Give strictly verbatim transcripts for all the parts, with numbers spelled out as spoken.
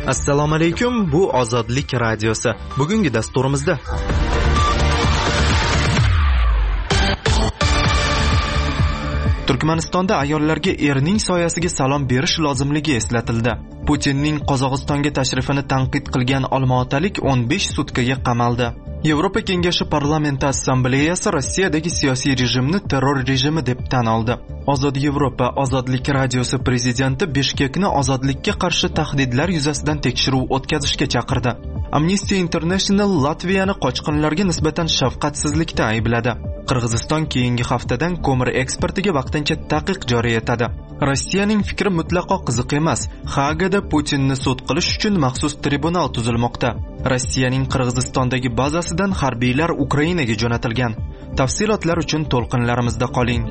Assalomu alaykum, bu Ozodlik radiosi. Bugungi dasturimizda Turkmanistonda ayollarga erning soyasiga salom berish lozimligi eslatildi. Putinning Qozog'istonga tashrifini tanqid qilgan olmaotalik o'n besh sutkaga qamaldi. Yevropa Kengashi Parlamenti Assambleyasi Rossiyadagi siyosiy rejimni terror rejimi deb tan oldi. Ozod Yevropa Ozodlik radiosi prezidenti Bishkekni ozodlikka qarshi tahdidlar yuzasidan tekshiruv o'tkazishga chaqirdi. Amnesty International Latviyani qochqinlarga nisbatan shafqatsizlikda aybladi. Qirg'iziston keyingi haftadan ko'mir eksportiga vaqtincha taqiq joriy etadi. Rossiyaning fikri mutlaqo qiziq emas. Hagada Putinni sud qilish uchun maxsus tribunal tuzilmoqda. Rossiyaning Qirg'izistondagi bazasidan harbiylar Ukrainaga jo'natilgan. Tafsilotlar uchun to'lqinlarimizda qoling.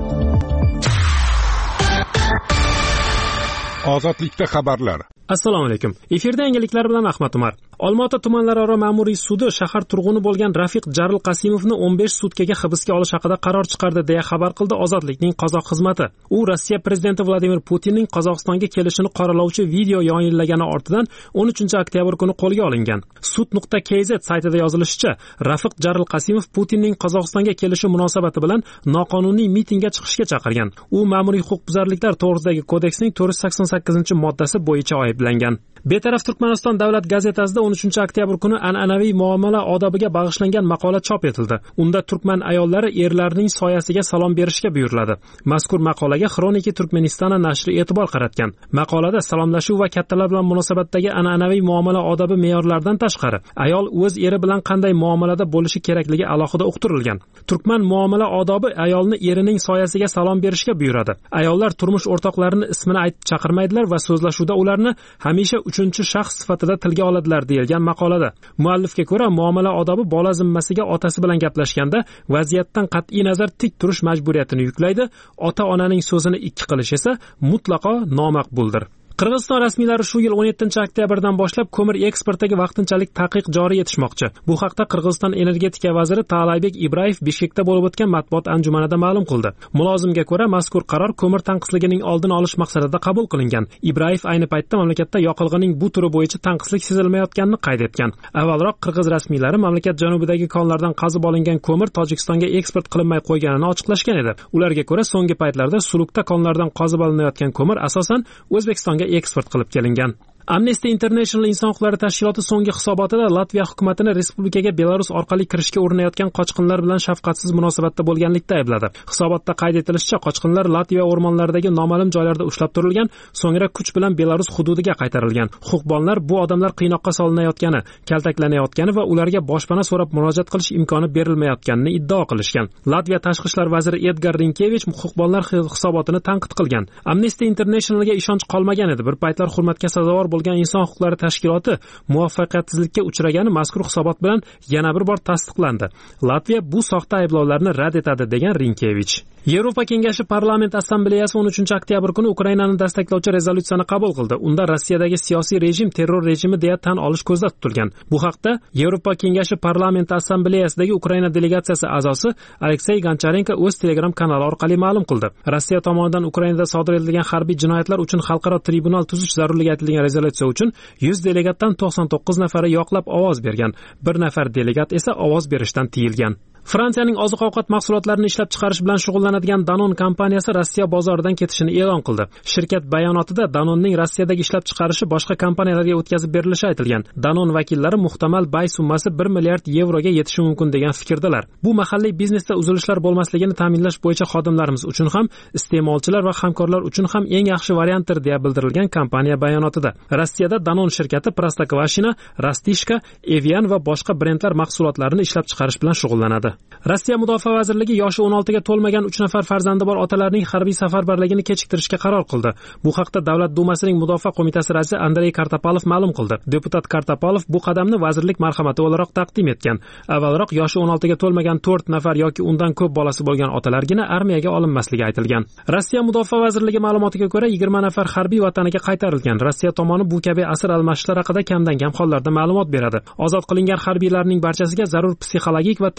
Ozodlikda xabarlar. Assalomu alaykum. Efirda yangiliklar bilan Ahmad Umar. Olmaota tumanlararo ma'muriy sudi shahar turg'uni bo'lgan Rafiq Jaril Qasimovni o'n besh sutkaga hibsga olish haqida qaror chiqardi deya xabar qildi Ozodlikning qozoq xizmati. U Rossiya prezidenti Vladimir Putinning Qozog'istonga kelishini qoralovchi video yayinlagani ortidan o'n uchinchi oktyabr kuni qo'lga olingan. sud nuqta k z saytida yozilishicha, Rafiq Jaril Qasimov Putinning Qozog'istonga kelishi munosabati bilan noqonuniy mitingga chiqishga chaqirgan. U ma'muriy huquqbuzarliklar to'g'risidagi kodeksning to'rt yuz sakson sakkizinchi moddasi bo'yicha ayblangan. Betaraf Turkmaniston davlat gazetasida o'n uchinchi oktyabr kuni an'anaviy muomala odobiga bag'ishlangan maqola chop etildi. Unda turkman ayollari erlarining soyasiga salom berishga buyuriladi. Mazkur maqolaga Xroniki Turkmenistona nashri e'tibor qaratgan. Maqolada salomlashuv va kattalar bilan munosabatdagi an'anaviy muomala odobi me'yorlaridan tashqari, ayol o'z eri bilan qanday muomalada bo'lishi kerakligi alohida uqtirilgan. Turkman muomala odobi ayolni erining soyasiga salom berishga buyuradi. Ayollar turmush o'rtoqlarini ismini aytib chaqirmaydilar va so'zlashuvda ularni hamisha uchinchi shaxs sifatida tilga oladilar deyilgan maqolada. Muallifga ko'ra, muomala odobi bola zimmasiga otasi bilan gaplashganda vaziyatdan qat'iy nazar tik turish majburiyatini yuklaydi. Ota-onaning so'zini ikki qilish esa mutlaqo nomaqbuldir. Qirg'iziston rasmiylari shu yil o'n yettinchi oktyabrdan boshlab ko'mir eksportiga vaqtinchalik taqiq joriy etishmoqchi. Bu haqda Qirg'iziston energetika vaziri Taalaybek Ibrayev Bishkekda bo'lib o'tgan matbuot anjumanida ma'lum qildi. Mulozimga ko'ra, mazkur qaror ko'mir tanqisligining oldini olish maqsadida qabul qilingan. Ibrayev ayni paytda mamlakatda yoqilg'ining bu turi bo'yicha tanqislik sezilmayotganini qayd etgan. Avvalroq Qirg'iz rasmiylari mamlakat janubidagi konlardan qazib olingan ko'mir Tojikistonga eksport qilinmay qo'yganini ochiqlashgan edi. Ularga ko'ra, so'nggi paytlarda Sulukda konlardan qazib olinayotgan ko'mir asosan O'zbekistonga eksport qilib kelingan. Amnesty International inson huquqlari tashkiloti so'nggi hisobotida Latviya hukumatini respublikaga Belarus orqali kirishga urinayotgan qochqinlar bilan shafqatsiz munosabatda bo'lganlikda aybladi. Hisobotda qayd etilishicha, qochqinlar Latviya o'rmonlaridagi noma'lum joylarda ushlab turilgan, so'ngra kuch bilan Belarus hududiga qaytarilgan. Huquqbonlar bu odamlar qiynoqqa solinayotgani, kaltaklanayotgani va ularga boshpana so'rab murojaat qilish imkoni berilmayotganini iddao qilishgan. Latviya tashqi ishlar vaziri Edgar Rinkevich huquqbonlar hisobotini tanqid qilgan. Amnesty Internationalga ishonch qolmagan edi. Bir paytlar hurmatga sazovor bo'lgan inson huquqlari tashkiloti muvaffaqiyatsizlikka uchragani mazkur hisobot bilan yana bir bor tasdiqlandi. Latviya bu soxta ayblovlarni rad etadi degan Rinkevich. Yevropa Kengashi Parlament Assambleyasi o'n uchinchi oktyabr kuni Ukrainani dastaklovchi rezolyutsiyani qabul qildi. Unda Rossiyadagi siyosiy rejim terror rejimi deya tan olish ko'zda tutilgan. Bu haqda Yevropa Kengashi Parlament Assambleyasidagi Ukraina delegatsiyasi a'zosi Aleksey Goncharenko o'z Telegram kanali orqali ma'lum qildi. Rossiya tomonidan Ukrainada sodir etilgan harbiy jinoyatlar uchun xalqaro tribunal tuzish zarurligi aytilgan rezolyutsiya uchun yuz delegatdan to'qson to'qqiz nafari yoqlab ovoz bergan. Bir nafar delegat esa ovoz berishdan tiyilgan. Fransiyaning oziq-ovqat mahsulotlarini ishlab chiqarish bilan shug'ullanadigan Danone kompaniyasi Rossiya bozoridan ketishini e'lon qildi. Shirkat bayonotida Danonening Rossiyadagi ishlab chiqarishi boshqa kompaniyalarga o'tkazib berilishi aytilgan. Danone vakillari muhtamal bay summasi bir milliard yevroga yetishi mumkin degan fikrdalar. Bu mahalliy biznesda uzilishlar bo'lmasligini ta'minlash bo'yicha xodimlarimiz uchun ham, iste'molchilar va hamkorlar uchun ham eng yaxshi variantdir deya bildirilgan kompaniya bayonotida. Rossiyada Danone shirkati Prostokvashina, Rastishka, Evian va boshqa brendlar mahsulotlarini ishlab chiqarish bilan shug'ullanadi. Rossiya Mudofaa vazirligi yoshi o'n oltiga to'lmagan uch nafar farzandi bor otalarning harbiy safarbarligini kechiktirishga qaror qildi. Bu haqda Davlat dumasining Mudofaa qo'mitasi raisi Andrey Kartopalov ma'lum qildi. Deputat Kartopalov bu qadamni vazirlik marhamati o'laroq taqdim etgan. Avvalroq yoshi o'n oltiga to'lmagan to'rt nafar yoki undan ko'p bolasi bo'lgan otalargina armiyaga olinmasligi aytilgan. Rossiya Mudofaa vazirligi ma'lumotiga ko'ra yigirma nafar harbiy vataniga qaytarilgan. Rossiya tomoni bu kabi asir almashishlar haqida kamdan kam hollarda ma'lumot beradi. Ozod qilingan harbiylarning barchasiga zarur psixologik va tibbiy yordam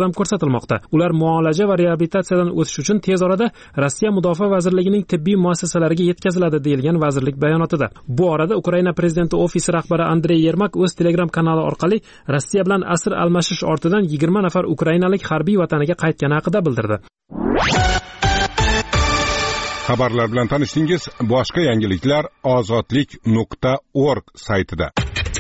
yordam ko'rsatilmoqda. Ular muolaja va reabilitatsiyadan o'tish uchun tez orada Rossiya Mudofaa vazirligining tibbiy muassasalariga yetkaziladi deyilgan vazirlik bayonotida. Bu orada Ukraina prezidenti ofisi rahbari Andrey Yermak o'z Telegram kanali orqali Rossiya bilan asir almashish ortidan yigirma nafar ukrainalik harbiy vataniga qaytgani haqida bildirdi. Xabarlar bilan tanishdingiz. Boshqa yangiliklar ozodlik nuqta org saytida.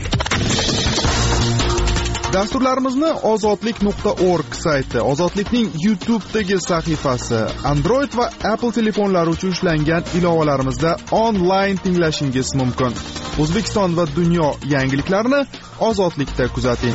Dasturlarimizni ozodlik nuqta org sayti, Ozodlikning YouTube'dagi sahifasi, Android va Apple telefonlari uchun ishlangan ilovalarimizda onlayn tinglashingiz mumkin. O'zbekiston va dunyo yangiliklarini Ozodlikda kuzating.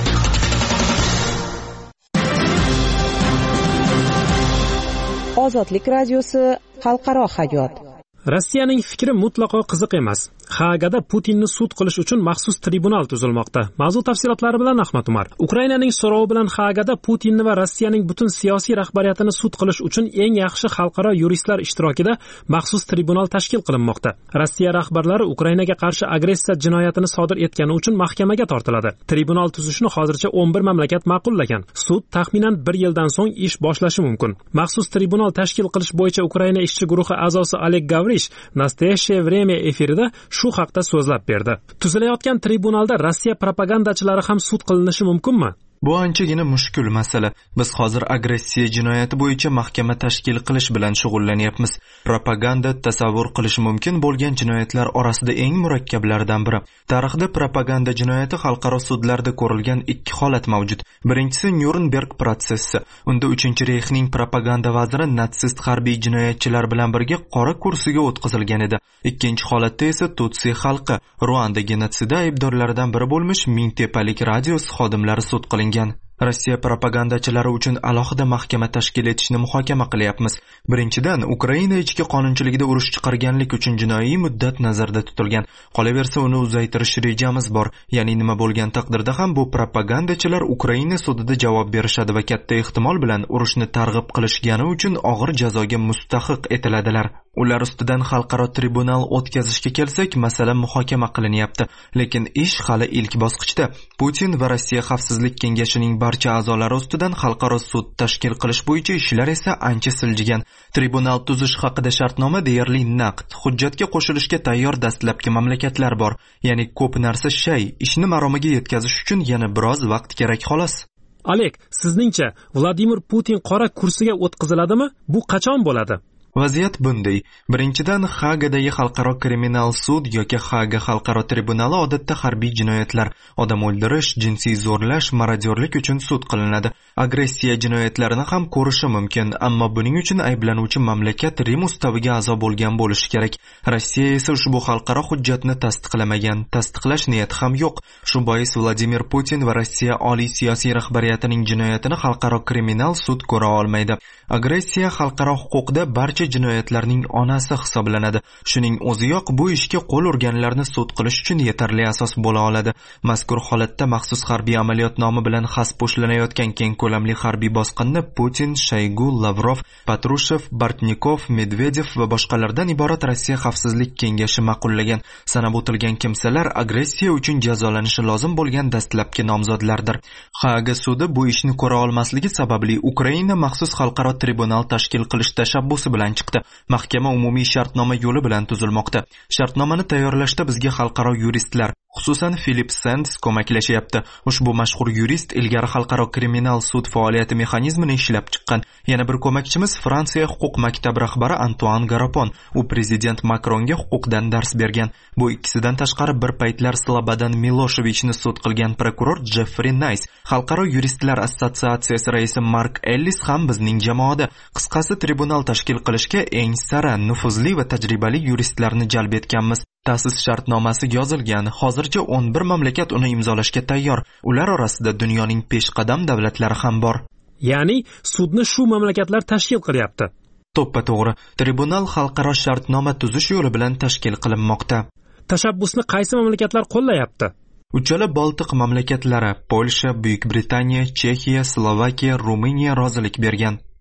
Ozodlik radiosi xalqaro hayot. Rossiyaning fikri mutlaqo qiziq emas. Haagada Putinni sud qilish uchun maxsus tribunal tuzilmoqda. Mavzu tafsilotlari bilan Ahmad Umar. Ukrainaning so'rovi bilan Haagada Putinni va Rossiyaning butun siyosiy rahbariyatini sud qilish uchun eng yaxshi xalqaro yuristlar ishtirokida maxsus tribunal tashkil qilinmoqda. Rossiya rahbarlari Ukrainaga qarshi agressiya jinoyatini sodir etgani uchun mahkamaga tortiladi. Tribunal tuzishni hozircha o'n bir mamlakat ma'qullagan. Sud taxminan bir yildan so'ng ish boshlashi mumkin. Maxsus tribunal tashkil qilish bo'yicha Ukraina ishchi guruhi a'zosi Oleg Gavrish Nastoyashye время efirida shu haqda so'zlab berdi. Tuzilayotgan tribunalda Rossiya propagandachilari ham sud qilinishi mumkinmi? Bu anchagina mushkul masala. Biz hozir agressiya jinoyati bo'yicha mahkama tashkil qilish bilan shug'ullanyapmiz. Propaganda tasavvur qilish mumkin bo'lgan jinoyatlar orasida eng murakkablardan biri. Tarixda propaganda jinoyati xalqaro sudlarda ko'rilgan ikki holat mavjud. Birinchisi Nyurnberg protsessi. Unda uchinchi Reyxning propaganda vaziri natsist harbiy jinoyatchilar bilan birga qora kursiga o'tkazilgan edi. Ikkinchi holatda esa Tutsi xalqi Ruanda genotsidi aybdorlaridan biri bo'lmish Mingtepalik radiosi xodimlari sud qilingan. Rossiya propagandachilari uchun alohida mahkama tashkil etishni muhokama qilyapmiz. Birinchidan, Ukraina ichki qonunchiligida urush chiqarganlik uchun jinoiy muddat nazarda tutilgan. Qolaversa, uni uzaytirish rejamiz bor. Ya'ni nima bo'lgan taqdirda ham bu propagandachilar Ukraina sudida javob berishadi va katta ehtimol bilan urushni targ'ib qilishgani uchun og'ir jazoga mustahiq etiladilar. Ular ustidan xalqaro tribunal o'tkazishga kelsak, masala muhokama qilinyapti. Lekin ish hali ilk bosqichda. Putin va Rossiya Xavfsizlik kengashining barcha a'zolari ustidan xalqaro sud tashkil qilish bo'yicha ishlar esa ancha siljigan. Tribunal tuzish haqida shartnoma deyarli naqd. Hujjatga qo'shilishga tayyor dastlabki mamlakatlar bor. Ya'ni ko'p narsa shay, ishni maromiga yetkazish uchun yana biroz vaqt kerak xolos. Oleg, sizningcha Vladimir Putin qora kursiga o'tkaziladimi? Bu qachon bo'ladi? Vaziyat bunday. Birinchidan, Haagadagi xalqaro kriminal sud yoki Haaga xalqaro tribunali odatda harbiy jinoyatlar, odam o'ldirish, jinsiy zo'rlash, marodyorlik uchun sud qilinadi. Agressiya jinoyatlarini ham ko'rishi mumkin, ammo buning uchun ayblanuvchi mamlakat Rim ustaviga a'zo bo'lgan bo'lishi kerak. Rossiya esa ushbu xalqaro hujjatni tasdiqlamagan, tasdiqlash niyati ham yo'q. Shu bois Vladimir Putin va Rossiya oliy siyosiy rahbariyatining jinoyatini xalqaro kriminal sud ko'ra olmaydi. Agressiya xalqaro huquqda barcha jinoyatlarning onasi hisoblanadi. Shuning o'ziyoq bu ishga qo'l urganlarni sud qilish uchun yetarli asos bo'la oladi. Mazkur holatda maxsus harbiy amaliyot nomi bilan xasp ushlanayotgan keng ko'lamli harbiy bosqinni Putin, Shoygu, Lavrov, Patrushev, Bortnikov, Medvedev va boshqalardan iborat Rossiya Xavfsizlik kengashi ma'qullagan. Sanab o'tilgan kimsalar agressiya uchun jazolanishi lozim bo'lgan dastlabki nomzodlardir. Haaga sudi bu ishni ko'ra olmasligi sababli Ukraina maxsus xalqaro tribunal tashkil qilish tashabbusi bilan chiqdi. Mahkama umumiy shartnoma yo'li bilan tuzilmoqda. Shartnomani tayyorlashda bizga xalqaro yuristlar, xususan Philip Sands ko'maklashyapti. Ushbu mashhur yurist ilgari xalqaro kriminal sud faoliyati mexanizmini ishlab chiqqan. Yana bir ko'makchimiz Fransiya huquq maktabi rahbari Antoine Garapon. U prezident Makronga huquqdan dars bergan. Bu ikkisidan tashqari bir paytlar Slobodan Miloshevichni sud qilgan prokuror Jeffrey Nice, xalqaro yuristlar assotsiatsiyasi raisi Mark Ellis ham bizning jamoada. Qisqasi, tribunal tashkil qilishga eng sara, nufuzli va tajribali yuristlarni jalb etganmiz. Ta'sis shartnomasi yozilgan. Hozircha o'n bir mamlakat uni imzolashga tayyor. Ular orasida dunyoning peshqadam davlatlari ham bor. Ya'ni sudni shu mamlakatlar tashkil qilyapti. To'ppa to'g'ri. Tribunal xalqaro shartnoma tuzish yo'li bilan tashkil qilinmoqda. Tashabbusni qaysi mamlakatlar qo'llayapti? Uchala Baltiq mamlakatlari, Polsha, Buyuk Britaniya, Chexiya, Slovakiya, Ruminiya rozilik bergan.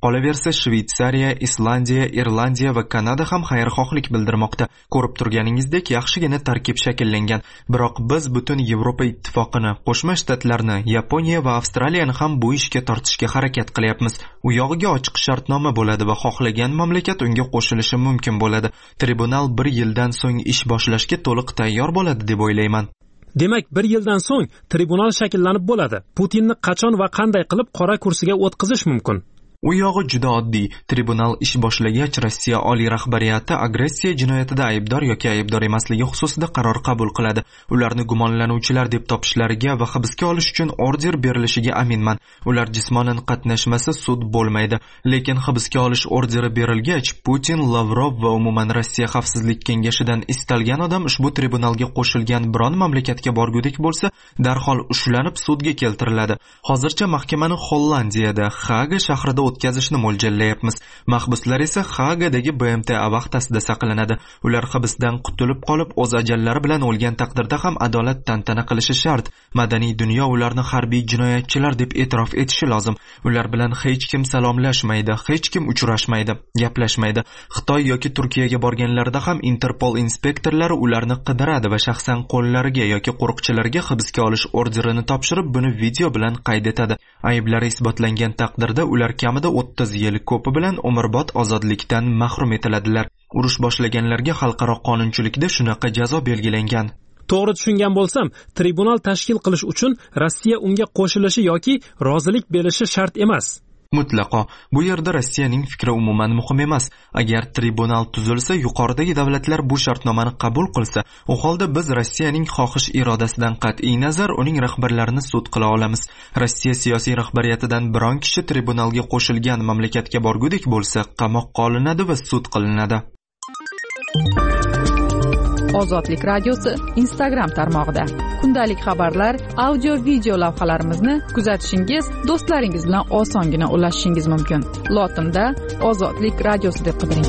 Qolaversa, Shveysariya, Islandiya, Irlandiya va Kanada ham xayrixohlik bildirmoqda. Ko'rib turganingizdek, yaxshigina tarkib shakllangan. Biroq biz butun Yevropa ittifoqini, Qo'shma Shtatlarni, Yaponiya va Avstraliyani ham bu ishga tortishga harakat qilyapmiz. U yog'iga ochiq shartnoma bo'ladi va xohlagan mamlakat unga qo'shilishi mumkin bo'ladi. Tribunal bir yildan so'ng ish boshlashga to'liq tayyor bo'ladi deb o'ylayman. Demak, bir yildan so'ng tribunal shakllanib bo'ladi. Putinni qachon va qanday qilib qora kursiga o'tkazish mumkin? U yog'i juda oddiy. Tribunal ish boshlagach, Rossiya oliy rahbariyati agressiya jinoyatida aybdor yoki aybdor emasligi xususida qaror qabul qiladi. Ularni gumonlanuvchilar deb topishlariga va hibsga olish uchun order berilishiga aminman. Ular jismonan qatnashmasa sud bo'lmaydi. Lekin hibsga olish orderi berilgach, Putin, Lavrov va umuman Rossiya xavfsizlik kengashidan istalgan odam ushbu tribunalga qo'shilgan biron mamlakatga borgudek bo'lsa, darhol ushlanib sudga keltiriladi. Hozircha mahkamani Hollandiyada, Haga shahrida o'tkazishni mo'ljallayapmiz. Mahbuslar esa Hagadagi B M T A vaqtasida saqlanadi. Ular hibsdan qutulib qolib, o'z ajallari bilan o'lgan taqdirda ham adolat tantana qilishi shart. Madaniy dunyo ularni harbiy jinoyatchilar deb e'tirof etishi lozim. Ular bilan hech kim salomlashmaydi, hech kim uchrashmaydi, gaplashmaydi. Xitoy yoki Turkiyaga borganlarida ham Interpol inspektorlari ularni qidiradi va shaxsan qo'llariga yoki qo'riqchilarga hibsga olish orderini topshirib, buni video bilan qayd etadi. Ayblari isbotlangan taqdirda ular kamida o'ttiz yil, ko'pi bilan umrbod ozodlikdan mahrum etiladilar. Urush boshlaganlarga xalqaro qonunchilikda shunaqa jazo belgilangan. To'g'ri tushungan bo'lsam, tribunal tashkil qilish uchun Rossiya unga qo'shilishi yoki rozilik berishi shart emas. Mutlaqo. Bu yerda Rossiyaning fikri umuman muhim emas. Agar tribunal tuzilsa, yuqoridagi davlatlar bu shartnomani qabul qilsa, u holda biz Rossiyaning xohish irodasidan qat'iy nazar uning rahbarlarini sud qila olamiz. Rossiya siyosiy rahbariyatidan biron kishi tribunalga qo'shilgan mamlakatga borgudek bo'lsa, qamoqqa olinadi va sud qilinadi. Ozodlik radiosi Instagram tarmog'ida kundalik xabarlar, audio video lavhalarimizni kuzatishingiz, do'stlaringiz bilan osongina ulashishingiz mumkin. Lotinda Ozodlik radiosi deb qidiring.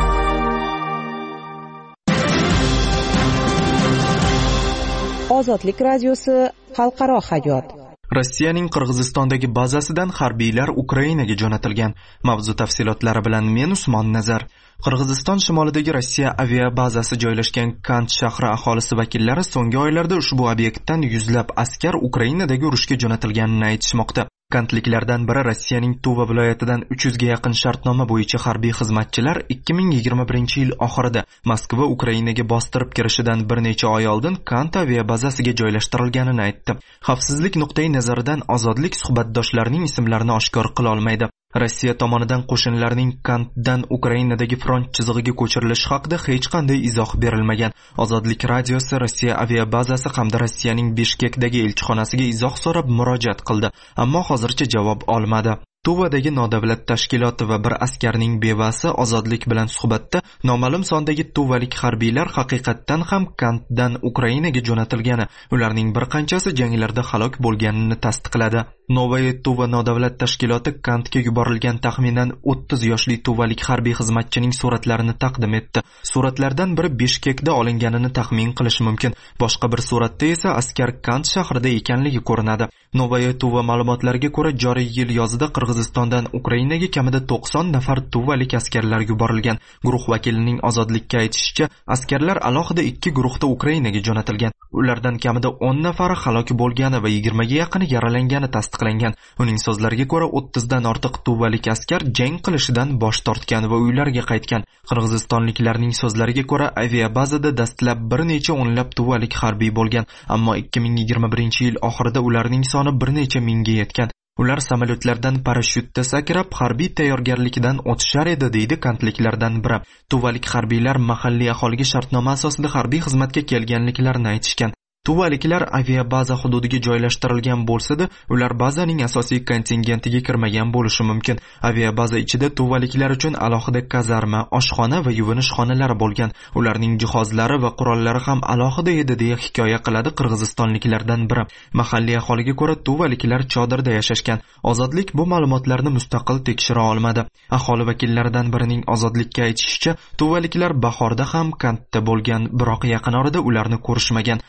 Ozodlik radiosi xalqaro hayot. Rossiyaning Qirg'izistondagi bazasidan harbiylar Ukrainaga jo'natilgan. Mavzu tafsilotlari bilan men Usmon Nazar. Qirg'iziston shimolidagi Rossiya aviabazasi joylashgan Kant shahri aholisi vakillari so'nggi oylarda ushbu obyektdan yuzlab askar Ukrainadagi urushga jo'natilganini aytishmoqda. Kantliklardan biri Rossiyaning Tuva viloyatidan uch yuzga yaqin shartnoma bo'yicha harbiy xizmatchilar ikki ming yigirma birinchi yil oxirida Moskva Ukrainaga bostirib kirishidan bir necha oy oldin Kant aviabazasiga joylashtirilganini aytdi. Xavfsizlik nuqtai nazaridan ozodlik suhbatdoshlarining ismlarini oshkor qila olmaydi. Rossiya tomonidan qo'shinlarning Kantdan Ukrainadagi front chizig'iga ko'chirilishi haqida hech qanday izoh berilmagan. Ozodlik radiosi Rossiya aviabazasi hamda Rossiyaning Bishkekdagi elchixonasiga izoh so'rab murojaat qildi, ammo hozircha javob olmadi. Tuvadagi nodavlat tashkiloti va bir askarning bevasi ozodlik bilan suhbatda noma'lum sondagi tuvalik harbiylar haqiqatdan ham Kantdan Ukrainaga jo'natilgani, ularning bir qanchasi janglarda halok bo'lganini tasdiqladi. Novaya Tuva nodavlat tashkiloti Kantga yuborilgan taxminan o'ttiz yoshli tuvalik harbiy xizmatchining suratlarini taqdim etdi. Suratlardan biri Bishkekda olinganini taxmin qilish mumkin. Boshqa bir suratda esa askar Kant shahrida ekanligi ko'rinadi. Novaya Tuva ma'lumotlariga ko'ra, joriy yil yozida Qirg'izistondan Ukrainaga kamida to'qson nafar tuvalik askarlar yuborilgan. Guruh vakilining ozodlikka aytishicha, askarlar alohida ikki guruhda Ukrainaga jo'natilgan. Ulardan kamida o'n nafari halok bo'lgani va yigirmaga yaqini yaralangani tasdiqlangan. Uning so'zlariga ko'ra, o'ttizdan ortiq tuvalik askar jang qilishidan bosh tortgan va uylariga qaytgan. Qirg'izistonliklarning so'zlariga ko'ra, aviabazada dastlab bir necha o'nlab tuvalik harbiy bo'lgan, ammo ikki ming yigirma birinchi yil oxirida ularning soni bir necha mingga yetgan. Ular samolyotlardan parashyutda sakrab harbiy tayyorgarlikdan o'tishar edi, deydi kantliklardan biri. Tuvalik harbiylar mahalliy aholiga shartnoma asosida harbiy xizmatga kelganliklarini aytishgan. Tuvaliklar aviabaza hududiga joylashtirilgan bo'lsa-da, ular bazaning asosiy kontingentiga kirmagan bo'lishi mumkin. Aviabaza ichida tuvaliklar uchun alohida kazarma, oshxona va yuvinish xonalari bo'lgan. Ularning jihozlari va qurollari ham alohida edi, deya hikoya qiladi qirg'izistonliklardan biri. Mahalliy aholiga ko'ra, tuvaliklar chodirda yashashgan. Ozodlik bu ma'lumotlarni mustaqil tekshira olmadi. Aholi vakillaridan birining ozodlikka aytishicha, tuvaliklar bahorda ham Kantda bo'lgan, biroq yaqin orada ularni ko'rishmagan. U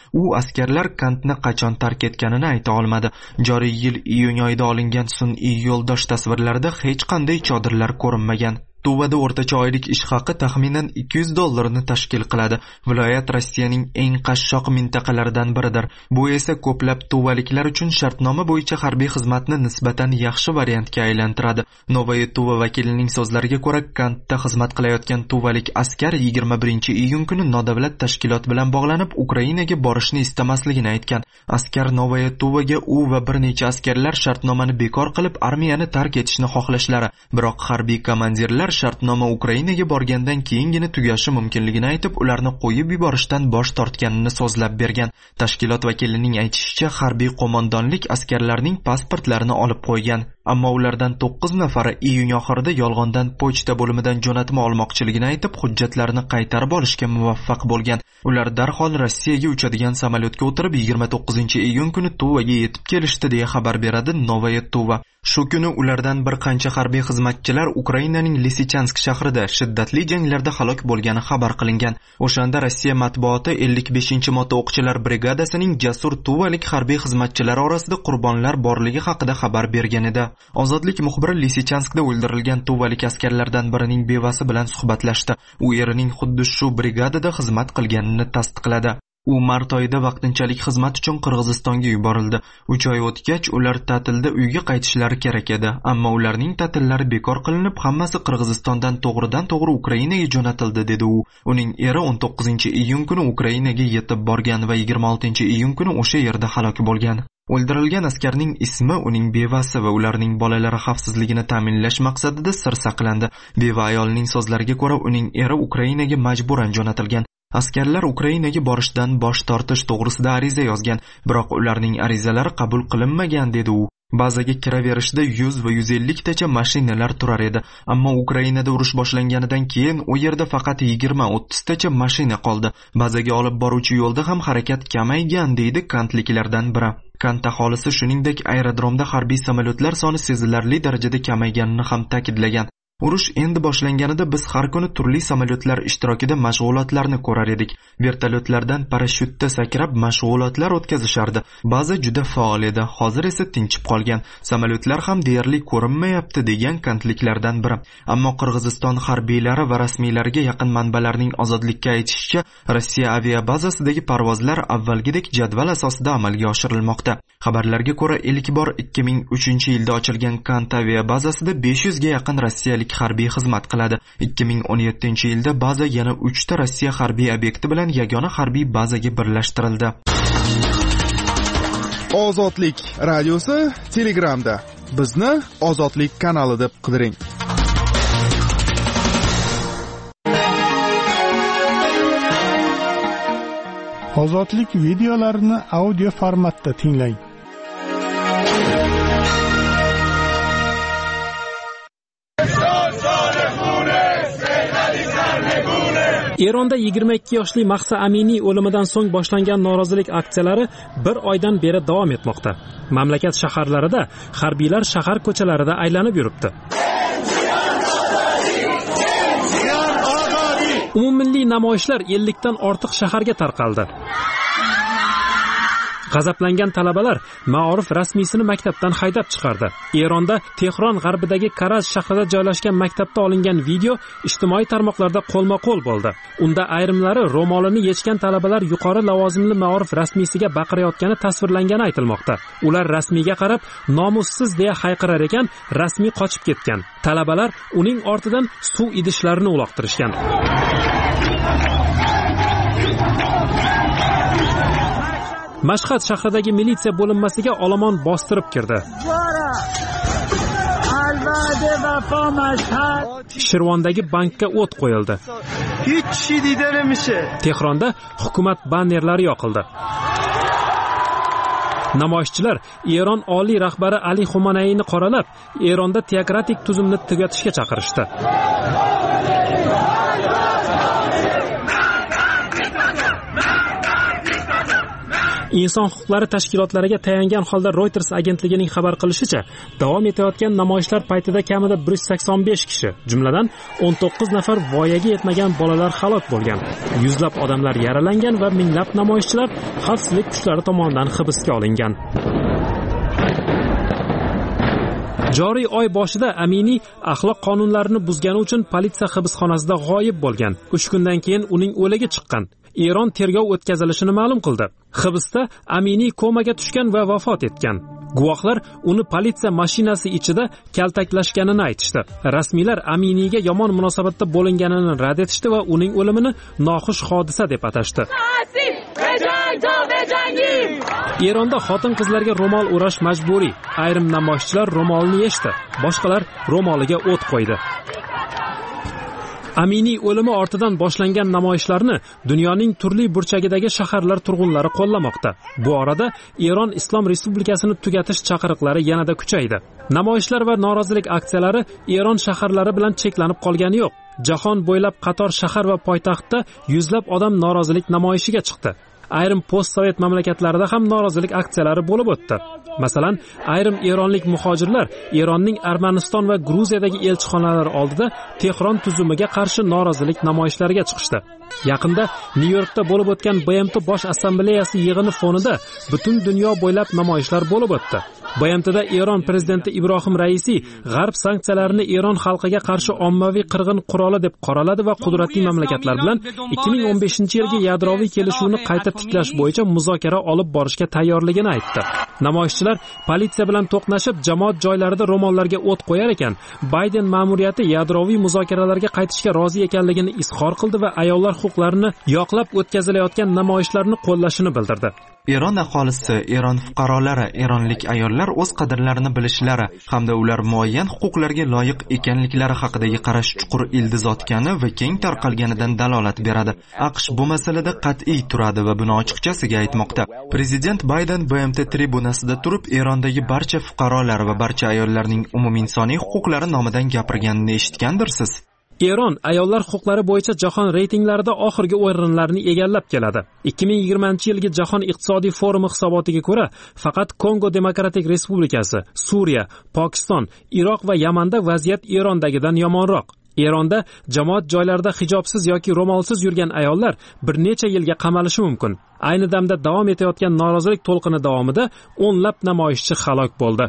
askarlar Kantni qachon tark etganini ayta olmadi. Joriy yil iyun oyida olingan sun'iy yo'ldosh tasvirlarida hech qanday chodirlar ko'rinmagan. Tuvada o'rtacha oylik ish haqi taxminan ikki yuz dollarni tashkil qiladi. Viloyat Rossiyaning eng qashshoq mintaqalaridan biridir. Bu esa ko'plab tuvaliklar uchun shartnoma bo'yicha harbiy xizmatni nisbatan yaxshi variantga aylantiradi. Novaya Tuva vakilining so'zlariga ko'ra, Kantda xizmat qilayotgan tuvalik askar yigirma birinchi iyun kuni nodavlat tashkilot bilan bog'lanib, Ukrainaga borishni istamasligini aytgan. Askar Novaya Tuvaga u va bir necha askarlar shartnomani bekor qilib, armiyani tark etishni xohlashlari, biroq harbiy komandirlar shartnoma Ukrainaga borgandan keyingina tugashi mumkinligini aytib, ularni qo'yib yuborishdan bosh tortganini so'zlab bergan. Tashkilot vakilining aytishicha, harbiy qo'mondonlik askarlarning pasportlarini olib qo'ygan, ammo ulardan to'qqiz nafari iyun oxirida yolg'ondan pochta bo'limidan jo'natma olmoqchiligini aytib, hujjatlarini qaytarib olishga muvaffaq bo'lgan. Ular darhol Rossiyaga uchadigan samolyotga o'tirib yigirma to'qqizinchi iyun kuni Tuvaga yetib kelishdi deya xabar beradi Novaya Tuva. Shu kuni ulardan bir qancha harbiy xizmatchilar Ukrainaning Lisichansk shahrida shiddatli janglarda halok bo'lgani xabar qilingan. O'shanda Rossiya matbuoti ellik beshinchi motoo'qchilar brigadasining jasur tuvalik harbiy xizmatchilari orasida qurbonlar borligi haqida xabar bergan edi. Ozodlik muxbiri Lisichanskda o'ldirilgan tuvalik askarlardan birining bevasi bilan suhbatlashdi. U erining xuddi shu brigadada xizmat qilganini tasdiqladi. U mart oyida vaqtinchalik xizmat uchun Qirg'izistonga yuborildi. uch oy o'tgach ular ta'tilda uyga qaytishlari kerak edi, ammo ularning ta'tillari bekor qilinib, hammasi Qirg'izistondan to'g'ridan-to'g'ri Ukrainaga jo'natildi, dedi u. Uning eri o'n to'qqizinchi iyun kuni Ukrainaga yetib borgan va yigirma oltinchi iyun kuni o'sha yerda halok bo'lgan. O'ldirilgan askarning ismi uning bevasi va ularning bolalari xavfsizligini ta'minlash maqsadida sir saqlandi. Beva ayolning so'zlariga ko'ra, uning eri Ukrainaga majburan jo'natilgan. Askarlar Ukrainaga borishdan bosh tortish to'g'risida ariza yozgan, biroq ularning arizalari qabul qilinmagan, dedi u. Bazaga kiraverishda yuz va yuz ellik tacha mashinalar turar edi, ammo Ukrainada urush boshlanganidan keyin u yerda faqat yigirma o'ttiz tacha mashina qoldi. Bazaga olib boruvchi yo'lda ham harakat kamaygan, deydi kantliklardan biri. Kant aholisi shuningdek aerodromda harbiy samolyotlar soni sezilarli darajada kamayganini ham ta'kidlagan. Urush endi boshlanganida biz har kuni turli samolyotlar ishtirokida mashg'ulotlarni ko'rar edik. Vertolyotlardan parashyutda sakrab mashg'ulotlar o'tkazishardi. Ba'zi juda faol edi, hozir esa tinchib qolgan. Samolyotlar ham deyarli ko'rinmayapti, degan kantliklardan biri. Ammo Qirg'iziston harbiylari va rasmiylariga yaqin manbalarning Ozodlikka aytishicha, Rossiya aviabazasidagi parvozlar avvalgidek jadval asosida amalga oshirilmoqda. Xabarlarga ko'ra, ilk bor ikki ming uchinchi yilda ochilgan Kant aviabazasida besh yuzga yaqin rossiyalik harbiy xizmat qiladi. ikki ming o'n yettinchi yilda baza yana uchta Rossiya harbiy obyekti bilan yagona harbiy bazaga birlashtirildi. Ozodlik radiosi Telegramda. Bizni Ozodlik kanali deb qidiring. Ozodlik videolarini audio formatda tinglang. Eronda yigirma ikki yoshli Mahsa Aminiy o'limidan so'ng boshlangan norozilik aksiyalari bir oydan beri davom etmoqda. Mamlakat shaharlarida harbiylar shahar ko'chalarida aylanib yuribdi. Umummilliy namoyishlar ellikdan ortiq shaharga tarqaldi. G'azablangan talabalar Ma'orif rasmiysini maktabdan haydab chiqardi. Eronda Tehron g'arbidagi Karaz shahrida joylashgan maktabda olingan video ijtimoiy tarmoqlarda qo'lma-qo'l bo'ldi. Unda ayrimlari ro'molini yechgan talabalar yuqori lavozimli Ma'orif rasmiysiga baqirayotgani tasvirlangani aytilmoqda. Ular rasmiyga qarab nomussiz deya hayqirar ekan, rasmiy qochib ketgan. Talabalar uning ortidan suv idishlarini uloqtirishgan. Mashhad shahridagi militsiya bo'linmasiga olomon bostirib kirdi. Shirvondagi bankka o't qo'yildi. Tehronda hukumat bannerlari yoqildi. Namoyishchilar Eron oliy rahbari Ali Xumanayni qoralab, Eronda teokratik tuzumni tugatishga chaqirishdi. Inson huquqlari tashkilotlariga tayangan holda Reuters agentligining xabar qilishicha, davom etayotgan namoyishlar paytida kamida bir yuz sakson besh kishi, jumladan o'n to'qqiz nafar voyaga yetmagan bolalar halok bo'lgan. Yuzlab odamlar yaralangan va minglab namoyishchilar xavfsizlik kuchlari tomonidan hibsga olingan. Joriy oy boshida Amini axloq qonunlarini buzgani uchun politsiya hibsxonasida g'oyib bo'lgan. uch kundan keyin uning o'ligi chiqqan. Eron tergov o'tkazilishini ma'lum qildi. Hibsda Amini komaga tushgan va vafot etgan. Guvohlar uni politsiya mashinasi ichida kaltaklashganini aytishdi. Rasmiylar Aminiga yomon munosabatda bo'linganini rad etishdi va uning o'limini noxush hodisa deb atashdi. Eronda xotin-qizlarga ro'mol o'rash majburiy. Ayrim namoyishchilar ro'molni yechdi, boshqalar ro'moliga o't qo'ydi. Amini o'limi ortidan boshlangan namoyishlarni dunyoning turli burchagidagi shaharlar turg'unlari qo'llamoqda. Bu orada Eron Islom Respublikasini tugatish chaqiriqlari yanada kuchaydi. Namoyishlar va norozilik aksiyalari Eron shaharlari bilan cheklanib qolgani yo'q. Jahon bo'ylab qator shahar va poytaxtda yuzlab odam norozilik namoyishiga chiqdi. Ayrim post-sovet mamlakatlarida ham norozilik aksiyalari bo'lib o'tdi. Masalan, ayrim eronlik muhojirlar Eronning Armaniston va Gruziyadagi elchixonalari oldida Tehron tuzumiga qarshi norozilik namoyishlariga chiqishdi. Yaqinda Nyu-Yorkda bo'lib o'tgan B M T Bosh assambleyasi yig'ini fonida butun dunyo bo'ylab namoyishlar bo'lib o'tdi. B M T'da Eron prezidenti Ibrohim Raisi g'arb sanksiyalarini Eron xalqiga qarshi ommaviy qirg'in quroli deb qoraladi va qudratli mamlakatlar bilan ikki ming o'n beshinchi yilgi yadroviy kelishuvni qayta tiklash bo'yicha muzokara olib borishga tayyorligini aytdi. Namoyishchilar politsiya bilan to'qnashib, jamoat joylarida ro'mollarga o't qo'yar ekan, Bayden ma'muriyati yadroviy muzokaralarga qaytishga rozi ekanligini izhor qildi va ayollar huquqlarini yoqlab o'tkazilayotgan namoyishlarni qo'llashini bildirdi. Eron aholisi, Eron fuqarolari, eronlik ayollar o'z qadrlarini bilishlari hamda ular muayyan huquqlarga loyiq ekanliklari haqidagi qarash chuqur ildiz otgani va keng tarqalganidan dalolat beradi. AQSh bu masalada qat'iy turadi va buni ochiqchasiga aytmoqda. Prezident Bayden B M T tribunasida turib, Erondagi barcha fuqarolar va barcha ayollarning umuminsoniy huquqlari nomidan gapirganini eshitgandirsiz. Eron ayollar huquqlari bo'yicha jahon reytinglarida oxirgi o'rinlarni egallab keladi. ikki ming yigirmanchi yilgi Jahon iqtisodiy forumi hisobotiga ko'ra, faqat Kongo Demokratik Respublikasi, Suriya, Pokiston, Iroq va Yamanda vaziyat Erondagidan yomonroq. Eronda jamoat joylarida hijobsiz yoki ro'molsiz yurgan ayollar bir necha yilga qamalishi mumkin. Ayni damda davom etayotgan norozilik to'lqini davomida o'nlab namoyishchi halok bo'ldi.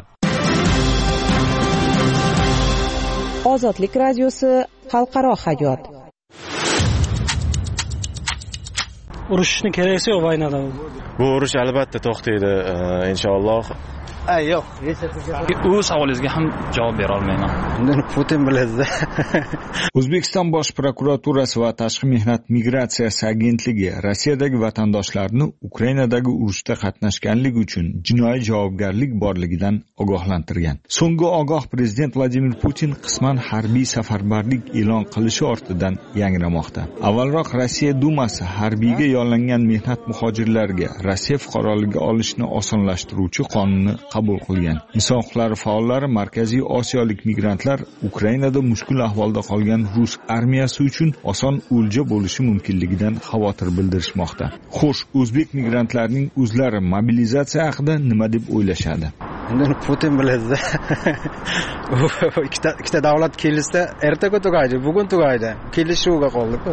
Ozodlik radiosi xalqaro hayot. Urushni keraksa yo'q vaynada. Bu urush albatta to'xtaydi, inshaalloh. Ay yo'q, u savolingizga ham javob bera olmayman. Uni Putin biladi. O'zbekiston Bosh prokuraturasi va Tashqi mehnat migratsiyasi agentligi Rossiyadagi vatandoshlarni Ukrainadagi urushda qatnashganligi uchun jinoiy javobgarlik borligidan ogohlantirgan. So'nggi ogoh prezident Vladimir Putin qisman harbiy safarbarlik e'lon qilishi ortidan yangramoqda. Avvalroq Rossiya Dumasi harbiyga yollangan mehnat muhojirlariga Rossiya fuqaroligi olishni osonlashtiruvchi qonunni qabul qilgan. Inson huquqlari faollari Markaziy Osiyolik migrantlar Ukrainada mushkul ahvolda qolgan Rus armiyasi uchun oson o'lja bo'lishi mumkinligidan xavotir bildirishmoqda. Xo'sh, o'zbek migrantlarning o'zlari mobilizatsiya haqida nima deb o'ylashadi? Uni Putin biladi. Ikkita ikkita davlat kelishsa, ertaga tugaydi, bugun tugaydi. Kelishuvga qoldi-ku.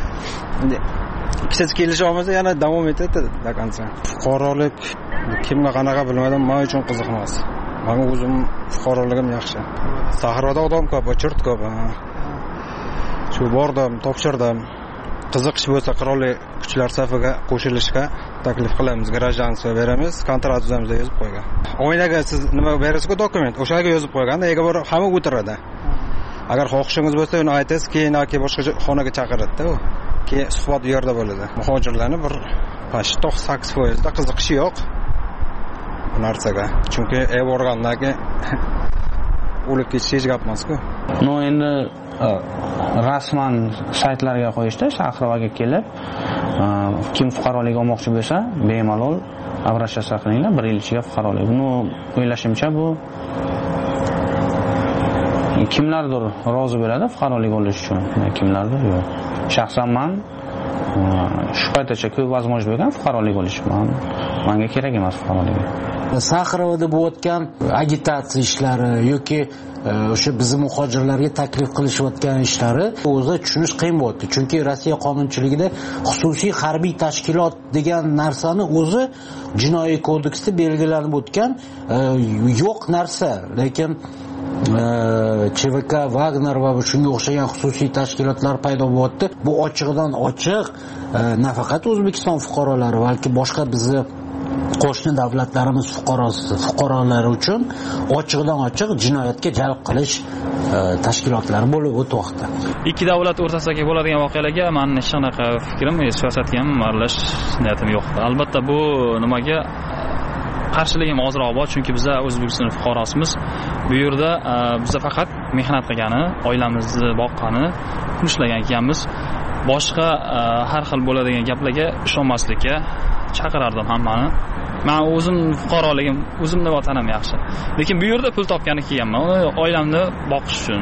Ikkitasi kelisha olmasa yana davom etadi do konca. Fuqarolik kimga qanaqa bilmadim, men uchun qiziq emas. Men o'zim fuqaroligim yaxshi. Sahroda odam ko'p, chirt ko'p. Shu bordim, topshirdim. Qiziqish bo'lsa qurolli kuchlar safiga qo'shilishga taklif qilamiz, grajdanstvo beramiz, kontrakt tuzamiz deb yozib qo'ygan. O'ynaga siz nima berasiz-ku dokument, o'shaga yozib qo'yganda, ega bor hamma o'tiradi. Agar xohishingiz bo'lsa, uni aytasiz, keyin yoki boshqa xonaga chaqiradi-da u. Keyin suhbat u yerda bo'ladi. Muhojirlarni bir to'qson sakkiz foizda qiziqishi yo'q bu narsaga. Chunki ev organlariga o'lib ketish hech gap emas-ku. No, endi rasman saytlarga qo'yishdi, Shahrovaga kelib, kim fuqarolik olmoqchi bo'lsa, bemalol обращаться qilinglar, bir yil ichiga fuqarolik. Buni o'ylashimcha bu kimlardir rozi bo'ladi fuqarolik olish uchun, kimlardir yo'q. Shaxsan men shu paytgacha ko'p возможность bo'lgan fuqarolik olish. Menga kerak emas fuqarolik. Saxarovda bo'layotgan agitatsiya ishlari yoki o'sha bizni muhojirlarga taklif qilishayotgan ishlari o'zi tushunish qiyin bo'ldi. Chunki Rossiya qonunchiligida xususiy harbiy tashkilot degan narsani o'zi jinoiy kodeksda belgilanib o'tgan yo'q narsa. Lekin Ch V K, Wagner va shunga o'xshagan xususiy tashkilotlar paydo bo'lyapti. Bu ochiqdan ochiq nafaqat O'zbekiston fuqarolari, balki boshqa bizni qo'shni davlatlarimiz fuqarosi, fuqarolari uchun ochiqdan ochiq jinoyatga jalb qilish tashkilotlari bo'lib o'tmoqda. Ikki davlat o'rtasidagi bo'ladigan voqealarga men hech qanaqa fikrim, siyosatga ham aralashish niyatim yo'q. Albatta bu nimaga qarshiligim ozroq bor, chunki biz O'zbekiston fuqarosimiz. Bu yerda biz faqat mehnat qilgani, oilamizni boqqani, pul ishlagan ekanmiz. Boshqa har xil bo'ladigan gaplarga ishonmaslikka chaqirardim hammani. Men o'zim fuqaroligim, o'zimning vatanim yaxshi. Lekin bu yerda pul topgani kelganman. Oilamni boqish uchun,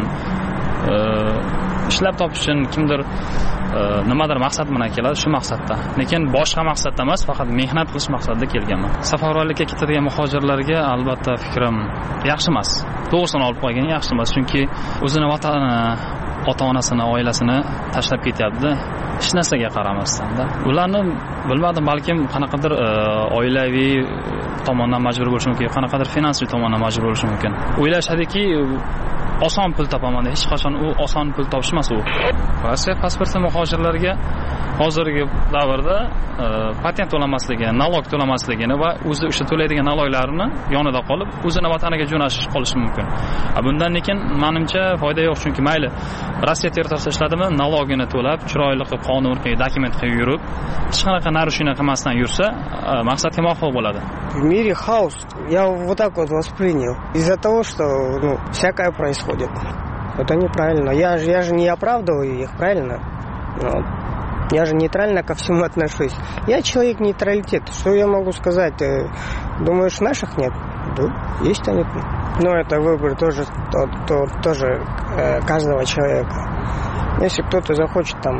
ishlab topish uchun kimdir nimadir maqsad bilan keladi, shu maqsadda. Lekin boshqa maqsadda emas, faqat mehnat qilish maqsadida kelganman. Safarbarlikka ketadigan muhojirlarga albatta fikrim yaxshi emas. To'g'risini olib qo'ygan yaxshi emas, chunki o'zini vatanini, ota-onasini, oilasini tashlab ketyapti. Hech narsaga qaramasdan-da. Ularni bilmadim, balkim qanaqadir oilaviy tomondan majbur bo'lishi mumkin, qanaqadir finansiy tomondan majbur bo'lishi mumkin. O'ylashadiki, oson pul topaman. Hech qachon u oson pul topish emas u. Rossiya pasporti muhojirlarga hozirgi davrda patent to'lamasligi, nalog to'lamasligini va o'zi o'sha to'laydigan naloglarini yonida qolib, o'zini vataniga jo'nashish qolishi mumkin. Bundan lekin menimcha foyda yo'q, chunki mayli Rossiya territoriyasida ishladimi, nalogini to'lab, chiroyli qilib, qonun qilib, dokument qilib yurib, hech qanaqa narushina qilmasdan yursa, maqsadga muvofiq bo'ladi. В мире хаос. Я вот так вот воспринял. Из-за того, что ну, всякое происходит. Это неправильно. Я же, я же не оправдываю их, правильно? Но я же нейтрально ко всему отношусь. Я человек нейтралитет. Что я могу сказать? Думаешь, наших нет? Да, есть они. Но это выбор тоже, то, то, тоже э, каждого человека. Если кто-то захочет там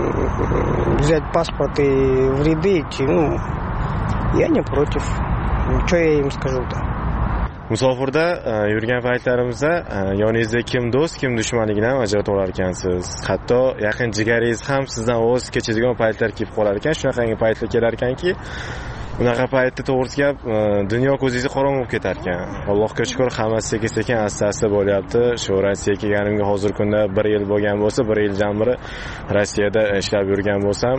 взять паспорт и в ряды идти, ну, я не против. Что я им скажу-то? Musofirda yurgan paytlarimizda yoningizda kim do'st, kim dushmanligini ham ajratib olar ekansiz. Hatto yaqin jigaringiz ham sizdan o'z kechadigan paytlar kelib qolar ekan. Shunaqangi paytlar kelar ekanki, unaqa paytda to'g'risi gap dunyo ko'zingizni qorong'i bo'lib ketar ekan. Allohga shukr, hammasi sekin-sekin asta-asta bo'lyapti. Shu Rossiyaga kelganimga hozir kunda bir yil bo'lgan bo'lsa, bir yil jami Rossiyada ishlab yurgan bo'lsam,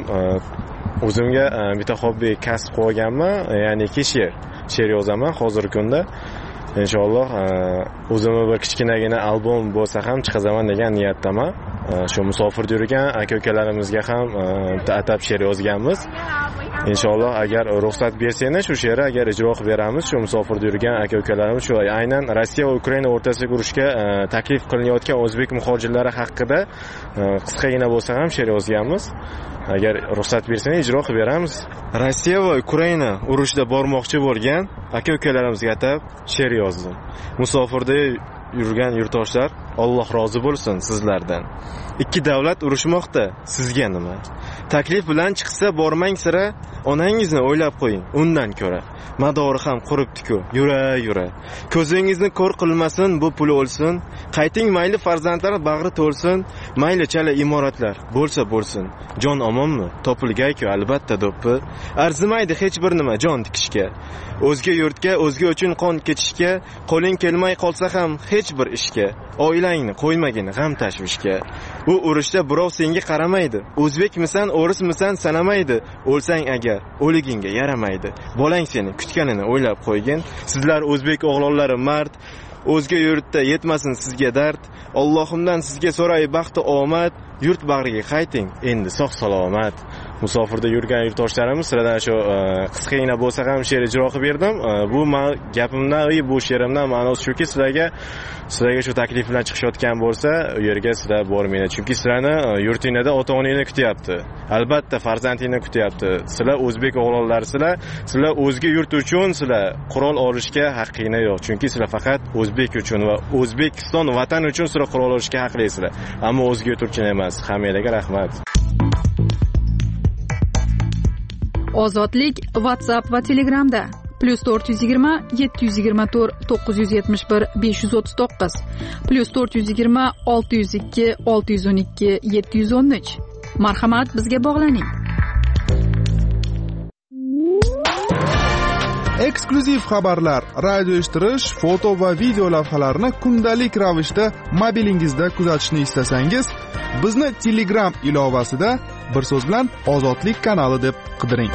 o'zimga bitta hobbi kasb qo'yganman, ya'ni she'r. She'r yozaman hozirgi kunda. Inshaalloh o'zimni bir kichkinagina albom bo'lsa ham chiqazaman degan niyatdaman. Shu musofirda yurgan aka-ukalarimizga ham atab she'r yozganmiz. Inshaalloh agar ruxsat bersanglar shu she'rni agar ijro qilib beramiz. Shu musofirda yurgan aka-ukalarimiz shu aynan Rossiya va Ukraina o'rtasidagi urushga taklif qilinayotgan o'zbek muhojirlari haqida qisqagina bo'lsa ham she'r yozganmiz. Agar ruxsat bersangiz ijro qilib beramiz. Rossiya va Ukraina urushda bormoqchi bo'lgan aka-ukalarimizga atab she'r yozdim. Musofirda yurgan yurtdoshlar, Alloh rozi bo'lsin sizlardan. Ikki davlat urushmoqda, sizga nima? Taklif bilan chiqsa bormang sira, onangizni o'ylab qo'ying, undan ko'ra. Madori ham quribdi-ku, yura-yura. Ko'zingizni ko'r qilmasin, bu pul o'lsin. Qayting mayli farzandlar bag'ri to'lsin, mayli chala imoratlar bo'lsa bo'lsin. Jon omonmi? Topilgay-ku albatta do'ppi. Arzimaydi hech bir nima jon tikishga. O'zga yurtga, o'zga uchun qon kechishga, qo'ling kelmay qolsa ham hech bir ishga. Oilangni qo'ymagin g'am tashvishga. Bu urushda birov senga qaramaydi. O'zbekmisan, o'rismisan sanamaydi. O'lsang agar o'ligingga yaramaydi. Bolang seni kutganini o'ylab qo'ygin. Sizlar o'zbek o'g'lonlari mard, o'zga yurtda yetmasin sizga dard. Allohimdan sizga so'ray baxt va omad. Yurt bag'riga qayting, endi sog' salomat. Musofirda yurgan yurtdoshlarimiz sizlardan shu qisqagina bo'lsa ham she'r ijro qilib berdim. Bu gapimdan, bu she'rimdan ma'nosi shuki, sizlarga sizlarga shu taklif bilan chiqishayotgan bo'lsa, u yerga sizlar bormanglar. Chunki sizlarni yurtingizda ota-onangizni kutyapti. Albatta farzandingni kutyapti. Sizlar o'zbek o'g'lonlarsizlar. Sizlar o'zga yurt uchun sizlar qurol olishga haqqinglar yo'q. Chunki sizlar faqat o'zbek uchun va O'zbekiston vatan uchun sizlar qurol olishga haqlisizlar. Ammo o'zga yurt uchun emas. Hammalarga rahmat. Ozodlik WhatsApp va Telegramda plus to'rt yuz yigirma yetti yuz yigirma to'rt to'qqiz yuz yetmish bir besh yuz o'ttiz to'qqiz plus to'rt yuz yigirma olti yuz ikki olti yuz o'n ikki yetti yuz o'n uch. Marhamat, bizga bog'laning. Eksklyuziv xabarlar, radio eshittirish, foto va video lavhalarni kundalik ravishda mobilingizda kuzatishni istasangiz, bizni Telegram ilovasida bir so'z bilan Ozodlik kanali deb qidiring.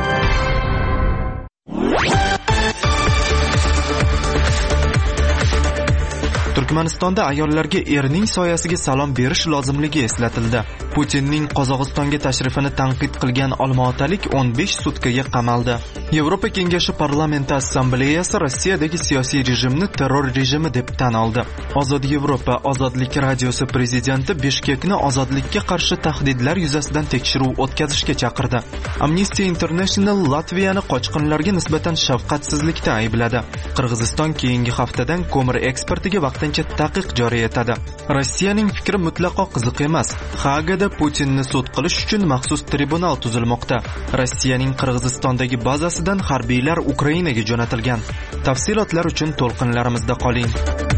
Turkmanistonda ayollarga erning soyasiga salom berish lozimligi eslatildi. Putinning Qozog'istonga tashrifini tanqid qilgan olmaotalik o'n besh sutkaga qamaldi. Yevropa Kengashi Parlamenti Assambleyasi Rossiyadagi siyosiy rejimni terror rejimi deb tan oldi. Ozod Yevropa Ozodlik radiosi prezidenti Bishkekni ozodlikka qarshi tahdidlar yuzasidan tekshiruv o'tkazishga chaqirdi. Amnesty International Latviyani qochqinlarga nisbatan shafqatsizlikda aybladi. Qirg'iziston keyingi haftadan ko'mir eksportiga vaqtincha taqiq joriy etadi. Rossiyaning fikri mutlaqo qiziq emas. Hagada Putinni sud qilish uchun maxsus tribunal tuzilmoqda. Rossiyaning Qirg'izistondagi bazasidan harbiylar Ukrainaga jo'natilgan. Tafsilotlar uchun to'lqinlarimizda qoling.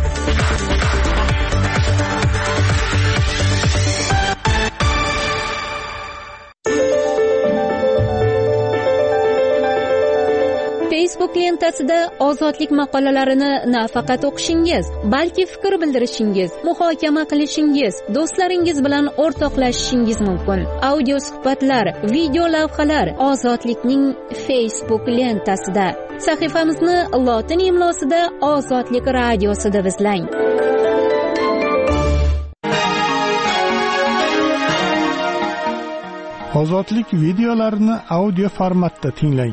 Facebook lentasida ozodlik maqolalarini nafaqat o'qishingiz, balki fikr bildirishingiz, muhokama qilishingiz, do'stlaringiz bilan o'rtoqlashishingiz mumkin. Audio suhbatlar, video lavhalar Ozodlikning Facebook lentasida. Sahifamizni lotin imlosida Ozodlik radiosi deb izlang. Ozodlik videolarini audio formatda tinglang.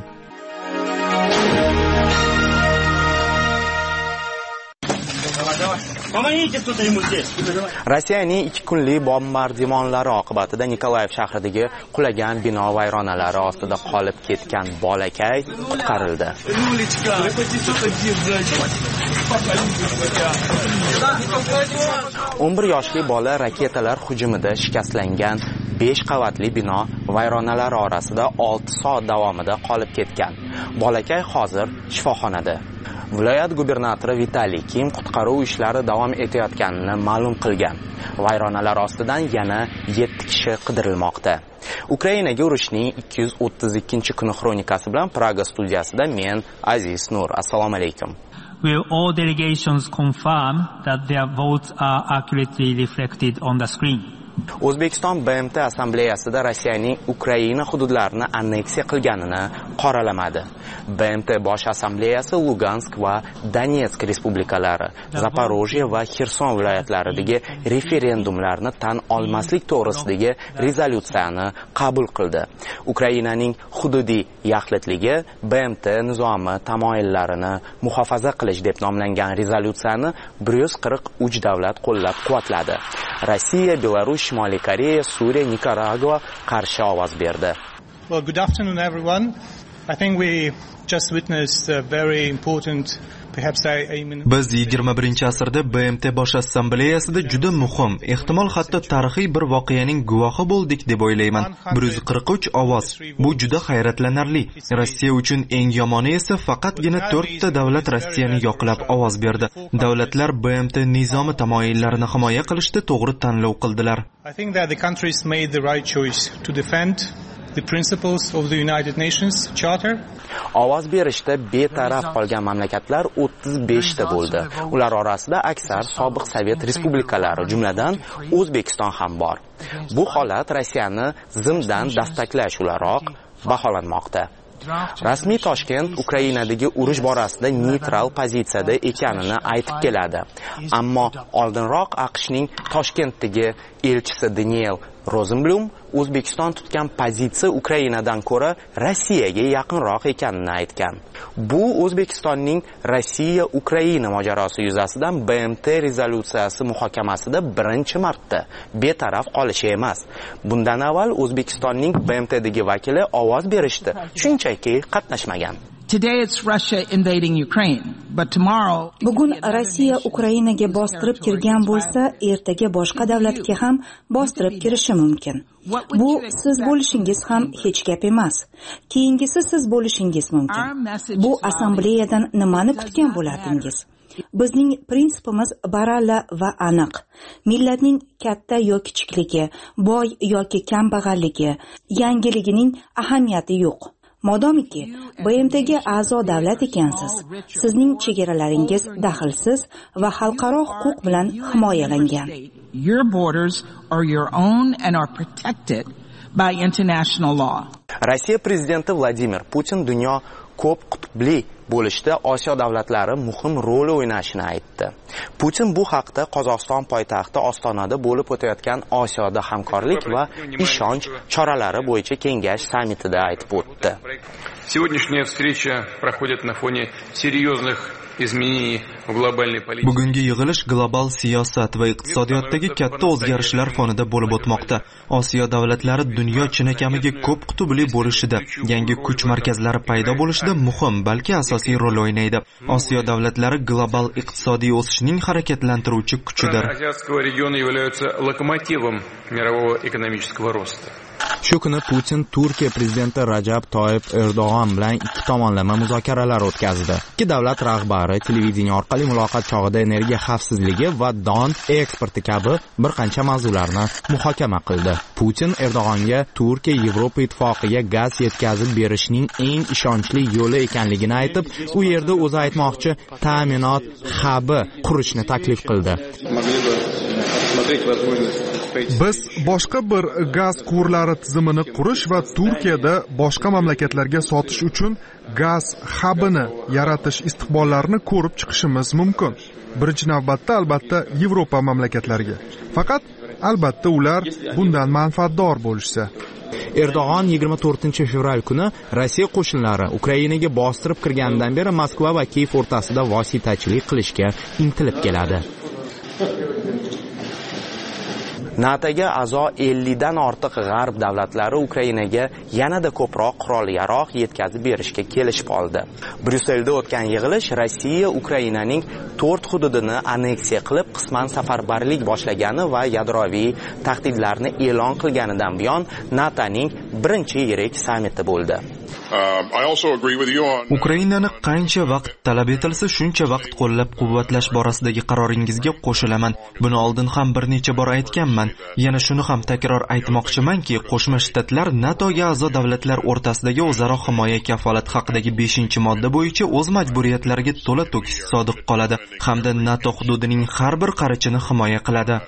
Rossiyaning ikki kunlik bombardimonlari oqibatida Nikolayev shahridagi qulagan bino vayronalari ostida qolib ketgan bolakay qutqarildi. o'n bir yoshli bola raketalar hujumida shikastlangan besh qavatli bino vayronalari orasida olti soat davomida qolib ketgan. Bolakay hozir shifoxonada. Viloyat gubernatori Vitaliy Kim qutqaruv ishlari davom etayotganini ma'lum qilgan. Vayronalar ostidan yana yetti kishi qidirilmoqda. Ukrainaga urushning ikki yuz o'ttiz ikkinchi kuni xronikasi bilan Praga studiyasida men Aziz Nur. Assalomu alaykum. Will all delegations confirm that their votes are accurately reflected on the screen? O'zbekiston B M T assambleyasida Rossiyaning Ukraina hududlarini anneksiya qilganini qoralamadi. B M T bosh assambleyasi Lugansk va Donetsk respublikalari, Zaporojye va Xerson viloyatlaridagi referendumlarni tan olmaslik to'g'risidagi rezolyutsiyani qabul qildi. Ukrainaning hududiy yaxlitligi B M T nizomi tamoyillarini muhofaza qilish deb nomlangan rezolyutsiyani bir yuz qirq uch davlat qo'llab-quvvatladi. Rossiya, Belarus, Shimoliy Koreya, Suriya, Nikaragua qarshi ovoz berdi. Well, good afternoon everyone. I think we just witnessed a very important perhaps I mean Biz yigirma birinchi asrda B M T bosh assambleyasida juda muhim, ehtimol hatto tarixiy bir voqeaning guvohi bo'ldik deb o'ylayman. bir yuz qirq uch ovoz. Bu juda hayratlanarli. Rossiya uchun eng yomoni esa faqatgina to'rtta davlat Rossiyani yoqlab ovoz berdi. Davlatlar B M T nizomi tamoyillarini himoya qilishda to'g'ri tanlov qildilar. I think that the countries made the right choice to defend the principles of the United Nations Charter. Ovoz berishda betaraf qolgan mamlakatlar o'ttiz besh ta bo'ldi. Ular orasida aksar sobiq Sovet respublikalari, jumladan O'zbekiston ham bor. Bu holat Rossiyani zimdan dastaklash o'laroq baholanmoqda. Rasmiy Toshkent Ukrainadagi urush borasida neytral pozitsiyada ekanini aytib keladi. Ammo oldinroq AQShning Toshkentdagi elchisi Daniel Rosenblum O'zbekiston tutgan pozitsiya Ukrainadan ko'ra Rossiyaga yaqinroq ekanini aytgan. Bu O'zbekistonning Rossiya-Ukraina mojarosi yuzasidan B M T rezolyutsiyasi muhokamasida birinchi marta betaraf qolishi emas. Bundan avval O'zbekistonning B M Tdagi vakili ovoz berishdi, shunchaki qatnashmagan. Today it's Russia invading Ukraine, but tomorrow Bugun Rossiya Ukrainaga bostirib kirgan bo'lsa, ertaga boshqa davlatga ham bostirib kirishi mumkin. Bu siz bo'lishingiz ham hech gap emas. Keyingisi siz bo'lishingiz mumkin. Bu assambleyadan nimani kutgan bo'lardingiz? Bizning prinsipimiz baralla va aniq. Millatning katta yoki kichikligi, boy yoki kambag'alligi, yangiligining ahamiyati yo'q. Modomiki B M Tga a'zo davlat ekansiz, sizning chegaralaringiz daxlsiz va xalqaro huquq bilan himoyalangan. Your borders are your own and are protected by international law. Rossiya prezidenti Vladimir Putin dunyo ko'p qutbli bo'lishda Osiyo davlatlari muhim rol o'ynashini aytdi. Putin bu haqda Qozog'iston poytaxti Ostonada bo'lib o'tayotgan Osiyoda hamkorlik va ishonch choralari bo'yicha kengash sammitida aytib o'tdi. Сегодняшняя встреча проходит на фоне серьезных изменений в глобальной политике. Bugungi yig'ilish global siyosat va iqtisodiyotdagi katta o'zgarishlar fonida bo'lib o'tmoqda. Osiyo davlatlari dunyo chinakamiga ko'p qutbli bo'lishida, yangi kuch markazlari paydo bo'lishida muhim, balki asosiy rol o'ynaydi. Osiyo davlatlari global iqtisodiy o'sishning harakatlantiruvchi kuchidir. Азиатского региона являются локомотивом мирового экономического роста. Shu kuni Putin Turkiya prezidenti Rajab Toyyib Erdo'g'on bilan ikki tomonlama muzokaralar o'tkazdi. Ikki davlat rahbari televideniya orqali muloqot chog'ida energiya xavfsizligi va don eksporti kabi bir qancha mavzularni muhokama qildi. Putin Erdo'g'onga Turkiya Yevropa ittifoqiga gaz yetkazib berishning eng ishonchli yo'li ekanligini aytib, u yerda o'zi aytmoqchi ta'minot hubi qurishni taklif qildi. Biz boshqa bir gaz quvurlari tizimini qurish va Turkiyada boshqa mamlakatlarga sotish uchun gaz hubini yaratish istiqbollarini ko'rib chiqishimiz mumkin. Birinchi navbatda albatta Yevropa mamlakatlariga. Faqat albatta ular bundan manfaatdor bo'lishsa. Erdo'g'on yigirma to'rtinchi fevral kuni Rossiya qo'shinlari Ukrainaga bostirib kirganidan beri Moskva va Kiyev o'rtasida vositachilik qilishga intilib keladi. NATOga a'zo ellik dan ortiq g'arb davlatlari Ukrainaga yanada ko'proq qurol-yarog' yetkazib berishga kelishib oldi. Bryusselda o'tgan yig'ilish Rossiya Ukrainaning to'rt hududini anneksiya qilib, qisman safarbarlik boshlagani va yadroviy tahdidlarni e'lon qilganidan buyon NATOning birinchi yirik sammiti bo'ldi. Ukrainani qancha vaqt talab etilsa, shuncha vaqt qo'llab-quvvatlash borasidagi qaroringizga qo'shilaman. Buni oldin ham bir necha bor aytganman. Yana shuni ham takror aytmoqchimanki, Qo'shma Shtatlar NATOga a'zo davlatlar o'rtasidagi o'zaro himoya kafolati haqidagi beshinchi modda bo'yicha o'z majburiyatlariga to'la-to'kis sodiq qoladi hamda NATO hududining har bir qarichini himoya qiladi.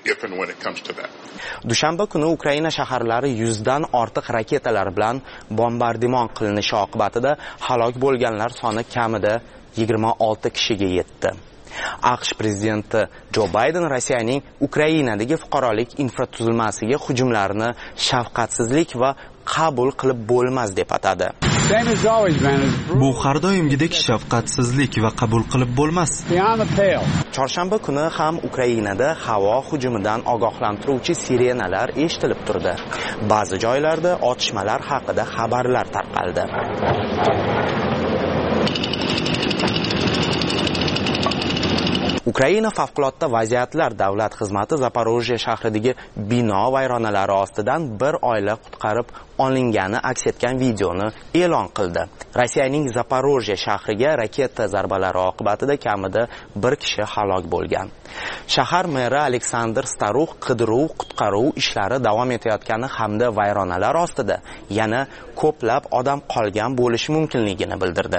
Dushanba kuni Ukraina shaharlari yuzdan ortiq raketalar bilan bombardimon qilinishi oqibatida halok bo'lganlar soni kamida yigirma olti kishiga yetdi. AQSh prezidenti Jo Bayden Rossiyaning Ukrainadagi fuqarolik infratuzilmasiga hujumlarini shafqatsizlik va qabul qilib bo'lmas deb atadi. Bu har doimgidek shafqatsizlik va qabul qilib bo'lmas. Chorshanba kuni ham Ukrainada havo hujumidan ogohlantiruvchi sirenalar eshitilib turdi. Ba'zi joylarda otishmalar haqida xabarlar tarqaldi. Ukraina favqulodda vaziyatlar davlat xizmati Zaporojye shahridagi bino vayronalari ostidan bir oila qutqarib olingani aks etgan videoni e'lon qildi. Rossiyaning Zaporojye shahriga raketa zarbalari oqibatida kamida bir kishi halok bo'lgan. Shahar meri Aleksandr Starux qidiruv-qutqaruv ishlari davom etayotgani hamda vayronalar ostida yana ko'plab odam qolgan bo'lishi mumkinligini bildirdi.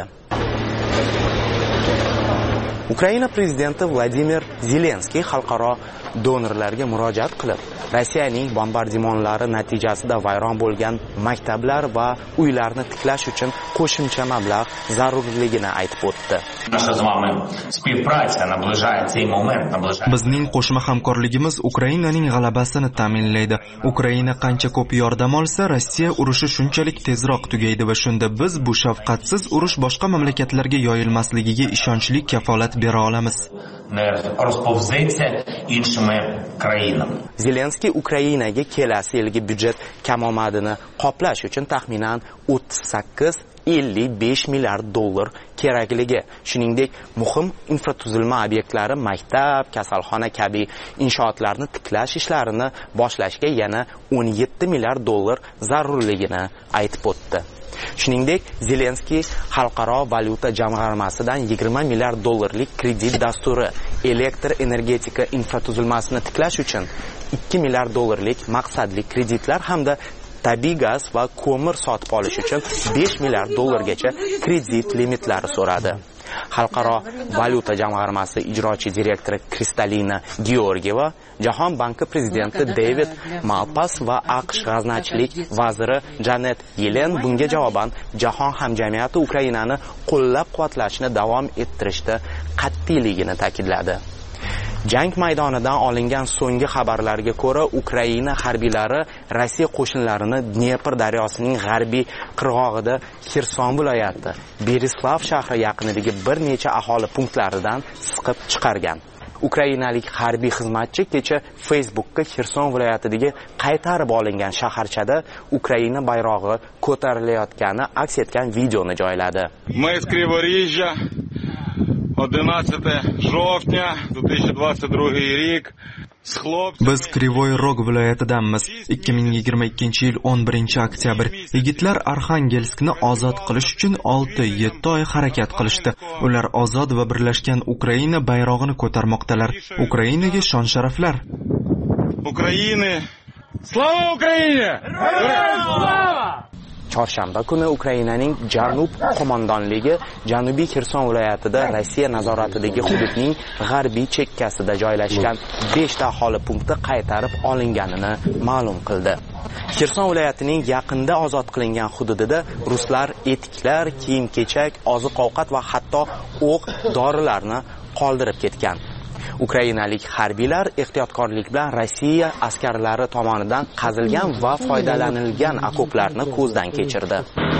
Ukraina prezidenti Vladimir Zelenskiy xalqaro donorlarga murojaat qilib, Rossiyaning bombardimonlari natijasida vayron bo'lgan maktablar va uylarni tiklash uchun qo'shimcha mablag' zarurligini aytib o'tdi. Bizning qo'shma hamkorligimiz Ukrainaning g'alabasini ta'minlaydi. Ukraina qancha ko'p yordam olsa, Rossiya urushi shunchalik tezroq tugaydi va shunda biz bu shafqatsiz urush boshqa mamlakatlarga yoyilmasligiga ishonchli kafolat bera olamiz. Zelenskiy Ukrainaga kelasi yilgi byudjet kamomadini qoplash uchun taxminan o'ttiz sakkiz ellik besh milliard dollar kerakligi, shuningdek muhim infratuzilma obyektlari, maktab, kasalxona kabi inshootlarni tiklash ishlarini boshlashga yana o'n yetti milliard dollar zarurligini aytib o'tdi. Shuningdek, Zelenskiy xalqaro valyuta jamg'armasidan yigirma milliard dollarlik kredit dasturi, elektr energetika infratuzilmasini tiklash uchun ikki milliard dollarlik maqsadli kreditlar hamda tabiiy gaz va ko'mir sotib olish uchun besh milliard dollargacha kredit limitlari so'radi. Xalqaro valyuta jamg'armasi ijrochi direktori Kristalina Georgieva, Jahon banki prezidenti David Malpass va AQSh g'aznachilik vaziri Janet Yellen bunga javoban jahon hamjamiyati Ukrainani qo'llab-quvvatlashni davom ettirishda qat'iyligini ta'kidladi. Jang maydonidan olingan so'nggi xabarlarga ko'ra, Ukraina harbiylari Rossiya qo'shinlarini Dnepr daryosining g'arbiy qirg'og'ida Xerson viloyati, Berislav shahri yaqinidagi bir necha aholi punktlaridan siqib chiqargan. Ukrainalik harbiy xizmatchi kecha Facebook'ga Xerson viloyatidagi qaytarib olingan shaharchada Ukraina bayrog'i ko'tarilayotgani aks etgan videoni joyladi. одинадцятого жовтня две тысячи двадцать второй рік Biz Krivoy Rog viloyatidanmiz. ikki ming yigirma ikkinchi yil o'n birinchi oktyabr. Yigitlar Arxangelskni ozod qilish uchun olti yetti oy harakat qilishdi. Ular ozod va birlashgan Ukraina bayrog'ini ko'tarmoqdalar. Ukrainaga shon sharaflar. Ukraina! Slava Ukraina! Slava! Chorshanba kuni Ukrainaning Janub qo'mondonligi Janubiy Xerson viloyatida Rossiya nazoratidagi hududning g'arbiy chekkasida joylashgan beshta aholi punkti qaytarib olinganini ma'lum qildi. Xerson viloyatining yaqinda ozod qilingan hududida ruslar etiklar, kiyim-kechak, oziq-ovqat va hatto o'q, dorilarni qoldirib ketgan. Ukrainalik harbiylar ehtiyotkorlik bilan Rossiya askarlari tomonidan qazilgan va foydalanilgan okoplarni ko'zdan kechirdi.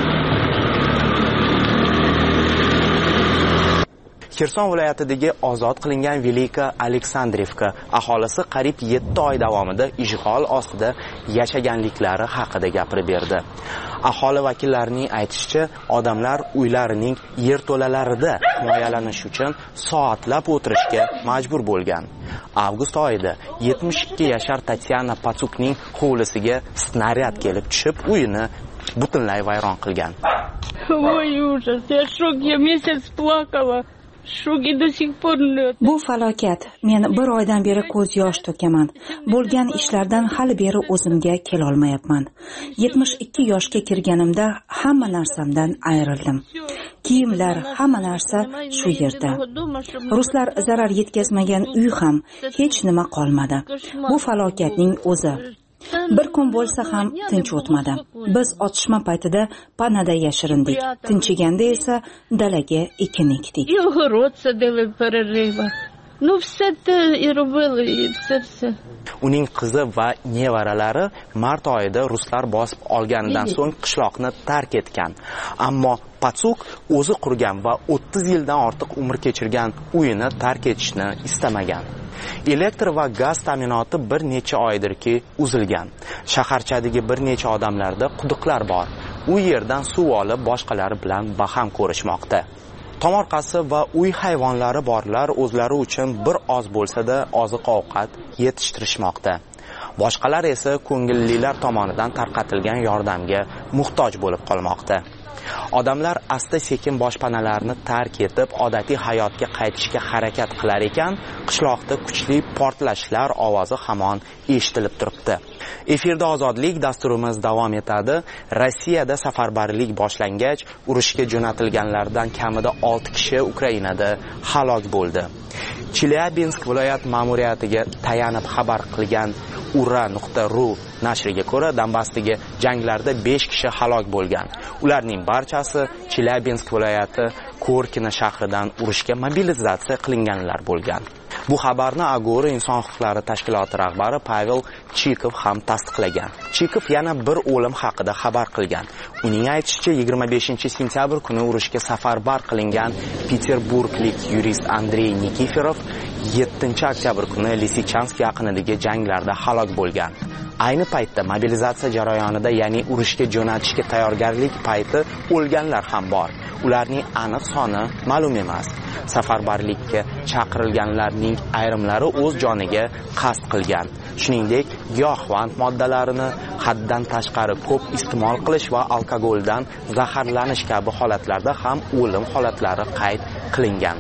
Xerson viloyatidagi ozod qilingan Velika Aleksandrivka aholisi qariyb yetti oy davomida ishg'ol ostida yashaganliklari haqida gapirib berdi. Aholi vakillarining aytishicha, odamlar uylarining yerto'lalarida himoyalanish uchun soatlab o'tirishga majbur bo'lgan. Avgust oyida yetmish ikki yashar Tatyana Patsukning hovlisiga snaryad kelib tushib, uyini butunlay vayron qilgan. Voy ужас, я шок, я месяц плакала. Bu falokat. Men bir oydan beri ko'z yosh to'kaman. Bo'lgan ishlardan hali beri o'zimga kela olmayapman. yetmish ikki yoshga kirganimda hamma narsamdan ayrildim. Kiyimlar, hamma narsa shu yerda. Ruslar zarar yetkazmagan uy ham hech nima qolmadi. Bu falokatning o'zi. Bir kun bo'lsa ham tinch o'tmadi. Biz otishma paytida panada yashirindik. Tinchiganda esa dalaga ekin ekdik. Uning qizi va nevaralari mart oyida ruslar bosib olganidan so'ng qishloqni tark etgan. Ammo Patsuk o'zi qurgan va o'ttiz yildan ortiq umr kechirgan uyini tark etishni istamagan. Elektr va gaz ta'minoti bir necha oydirki uzilgan. Shaharchadagi bir necha odamlarda quduqlar bor. U yerdan suv olib boshqalari bilan baham ko'rishmoqda. Tomorqasi va uy hayvonlari borlar o'zlari uchun bir oz bo'lsa-da oziq-ovqat yetishtirishmoqda. Boshqalar esa ko'ngillilar tomonidan tarqatilgan yordamga muhtoj bo'lib qolmoqda. Odamlar asta-sekin boshpanalarni tark etib, odatiy hayotga qaytishga harakat qilar ekan, qishloqda kuchli portlashlar ovozi hamon eshitilib turibdi. Efirda ozodlik dasturimiz davom etadi. Rossiyada safarbarlik boshlangach, urushga jo'natilganlardan kamida olti kishi Ukrainada halok bo'ldi. Chelyabinsk viloyat ma'muriyatiga tayanib xabar qilgan ura nuqta ru nashriga ko'ra, Donbassdagi janglarda besh kishi halok bo'lgan. Ularning barchasi Chelyabinsk viloyati Korkina shahridan urushga mobilizatsiya qilinganlar bo'lgan. Bu xabarni Agora inson huquqlari tashkiloti rahbari Pavel Chikov ham tasdiqlagan. Chikov yana bir o'lim haqida xabar qilgan. Uning aytishicha, yigirma beshinchi sentyabr kuni urushga safarbar qilingan Peterburglik yurist Andrey Nikiforov yettinchi oktyabr kuni Lisichansk yaqinidagi janglarda halok bo'lgan. Ayni paytda mobilizatsiya jarayonida, ya'ni urushga jo'natishga tayyorgarlik payti o'lganlar ham bor. Ularning aniq soni ma'lum emas. Safarbarlikka chaqirilganlarning ayrimlari o'z joniga qasd qilgan. Shuningdek, giyohvand moddalarini haddan tashqari ko'p iste'mol qilish va alkogoldan zaharlanish kabi holatlarda ham o'lim holatlari qayd qilingan.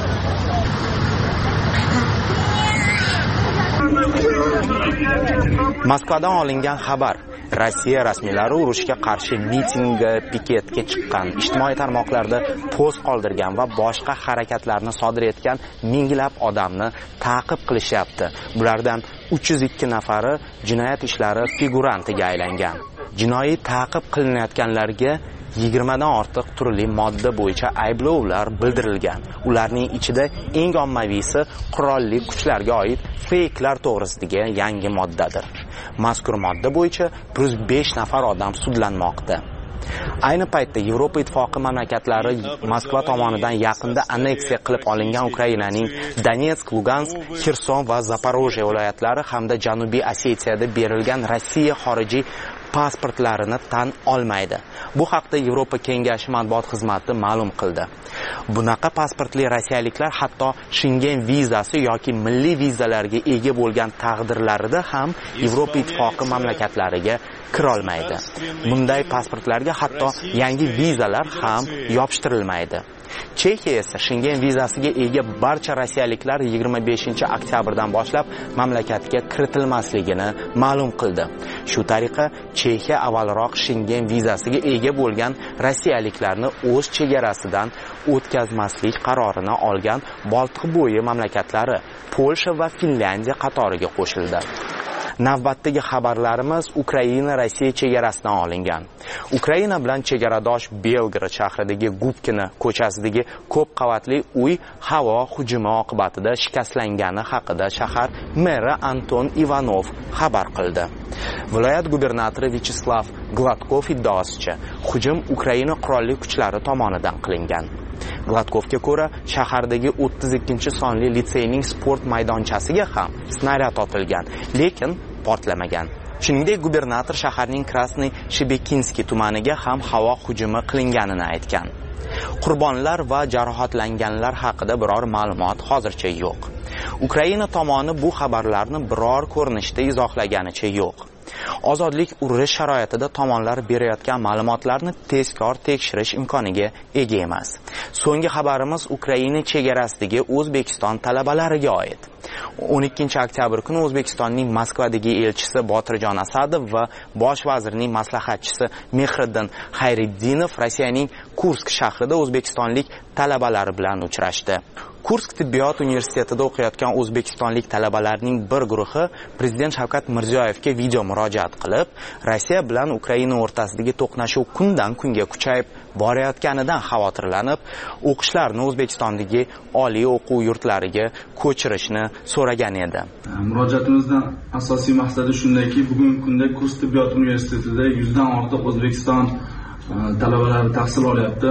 Moskvadan olingan xabar. Rossiya rasmiylari urushga qarshi mitingga, piketga chiqqan, ijtimoiy tarmoqlarda post qoldirgan va boshqa harakatlarni sodir etgan minglab odamni ta'qib qilishyapti. Bulardan uch yuz ikki nafari jinoyat ishlari figurantiga aylangan. Jinoiy ta'qib qilinayotganlarga yigirmadan ortiq turli modda bo'yicha ayblovlar bildirilgan. Ularning ichida eng ommaviysi qurolli kuchlarga oid fake'lar to'g'risidagi yangi moddadir. Mazkur modda bo'yicha bir yuz besh nafar odam sudlanmoqda. Ayni paytda Yevropa ittifoqi mamlakatlari Moskva tomonidan yaqinda anneksiya qilib olingan Ukrainaning Donetsk, Lugansk, Xerson va Zaporojye viloyatlari hamda Janubiy Osetiyada berilgan Rossiya xorijiy pasportlarini tan olmaydi. Bu haqda Yevropa Kengashi matbuot xizmati ma'lum qildi. Bunaqa pasportli rossiyaliklar hatto Schengen vizasi yoki milliy vizalarga ega bo'lgan taqdirlarida ham Yevropa ittifoqi mamlakatlariga kira olmaydi. Bunday pasportlarga hatto yangi vizalar ham yopishtirilmaydi. Chexiya esa Schengen vizasiga ega barcha rossiyaliklar yigirma beshinchi oktyabrdan boshlab mamlakatga kiritilmasligini ma'lum qildi. Shu tariqa Chexiya avvalroq Schengen vizasiga ega bo'lgan rossiyaliklarni o'z chegarasidan o'tkazmaslik qarorini olgan Boltiq bo'yi mamlakatlari Polsha va Finlandiya qatoriga qo'shildi. Navbatdagi xabarlarimiz Ukraina Rossiya chegarasidan olingan. Ukraina bilan chegaradosh Belgrad shahridagi Gubkina ko'chasidagi ko'p qavatli uy havo hujumi oqibatida shikastlangani haqida shahar meri Anton Ivanov xabar qildi. Viloyat gubernatori Vyacheslav Gladkov iddaosicha, hujum Ukraina qurolli kuchlari tomonidan qilingan. Gladkovga ko'ra, shahardagi o'ttiz ikkinchi sonli litseyning sport maydonchasiga ham snaryad otilgan, lekin portlamagan. Shuningdek, gubernator shaharning Krasniy Shebekinskiy tumaniga ham havo hujumi qilinganini aytgan. Qurbonlar va jarohatlanganlar haqida biror ma'lumot hozircha yo'q. Ukraina tomoni bu xabarlarni biror ko'rinishda izohlaganicha yo'q. Ozodlik urush sharoitida tomonlar berayotgan ma'lumotlarni tezkor tekshirish imkoniga ega emas. So'nggi xabarimiz Ukraina chegarasidagi O'zbekiston talabalariga oid. o'n ikkinchi oktyabr kuni O'zbekistonning Moskvadagi elchisi Botirjon Asadov va bosh vazirning maslahatchisi Mehriddin Xayriddinov Rossiyaning Kursk shahrida o'zbekistonlik talabalari bilan uchrashdi. Kursk tibbiyot universitetida o'qiyotgan o'zbekistonlik talabalarning bir guruhi Prezident Shavkat Mirziyoyevga video murojaat qilib, Rossiya bilan Ukraina o'rtasidagi to'qnashuv kundan kunga kuchayib borayotganidan xavotirlanib, o'qishlarini O'zbekistondagi oliy o'quv yurtlariga ko'chirishni so'ragan edi. Murojaatimizdan asosiy maqsadi shundayki, bugungi kunda Kursk tibbiyot universitetida yuzdan ortiq O'zbekiston talabalari tahsil olyapti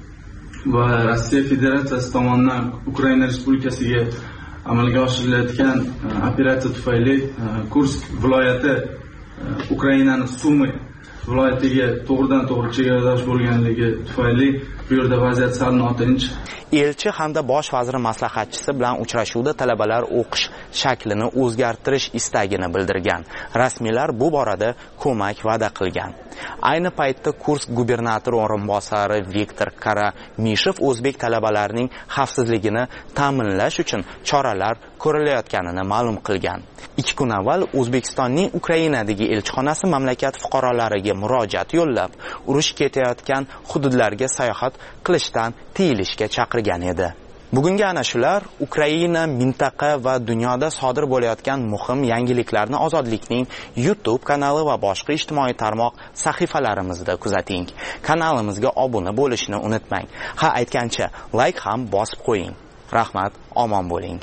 va Rossiya Federatsiyasi tomonidan Ukraina Respublikasiga amalga oshirilayotgan operatsiya tufayli Kursk viloyati Ukrainaning Sumy viloyatiga to'g'ridan to'g'ri chegaradosh bo'lganligi tufayli bu yerda vaziyat sal notinch. Elchi hamda bosh vazir maslahatchisi bilan uchrashuvda talabalar o'qish shaklini o'zgartirish istagini bildirgan. Rasmiylar bu borada ko'mak va'da qilgan. Ayni paytda Kursk gubernatori o'rinbosari Viktor Karamishev o'zbek talabalarining xavfsizligini ta'minlash uchun choralar ko'rilayotganini ma'lum qilgan. ikki kun avval O'zbekistonning Ukrainadagi elchixonasi mamlakat fuqarolariga murojaat yo'llab, urush ketayotgan hududlarga sayohat qilishdan tiyilishga chaqirgan edi. Bugungi ana shular Ukraina, mintaqa va dunyoda sodir bo'layotgan muhim yangiliklarni Ozodlikning YouTube kanali va boshqa ijtimoiy tarmoq sahifalarimizda kuzating. Kanalimizga obuna bo'lishni unutmang. Ha, aytgancha, like ham bosib qo'ying. Rahmat, omon bo'ling.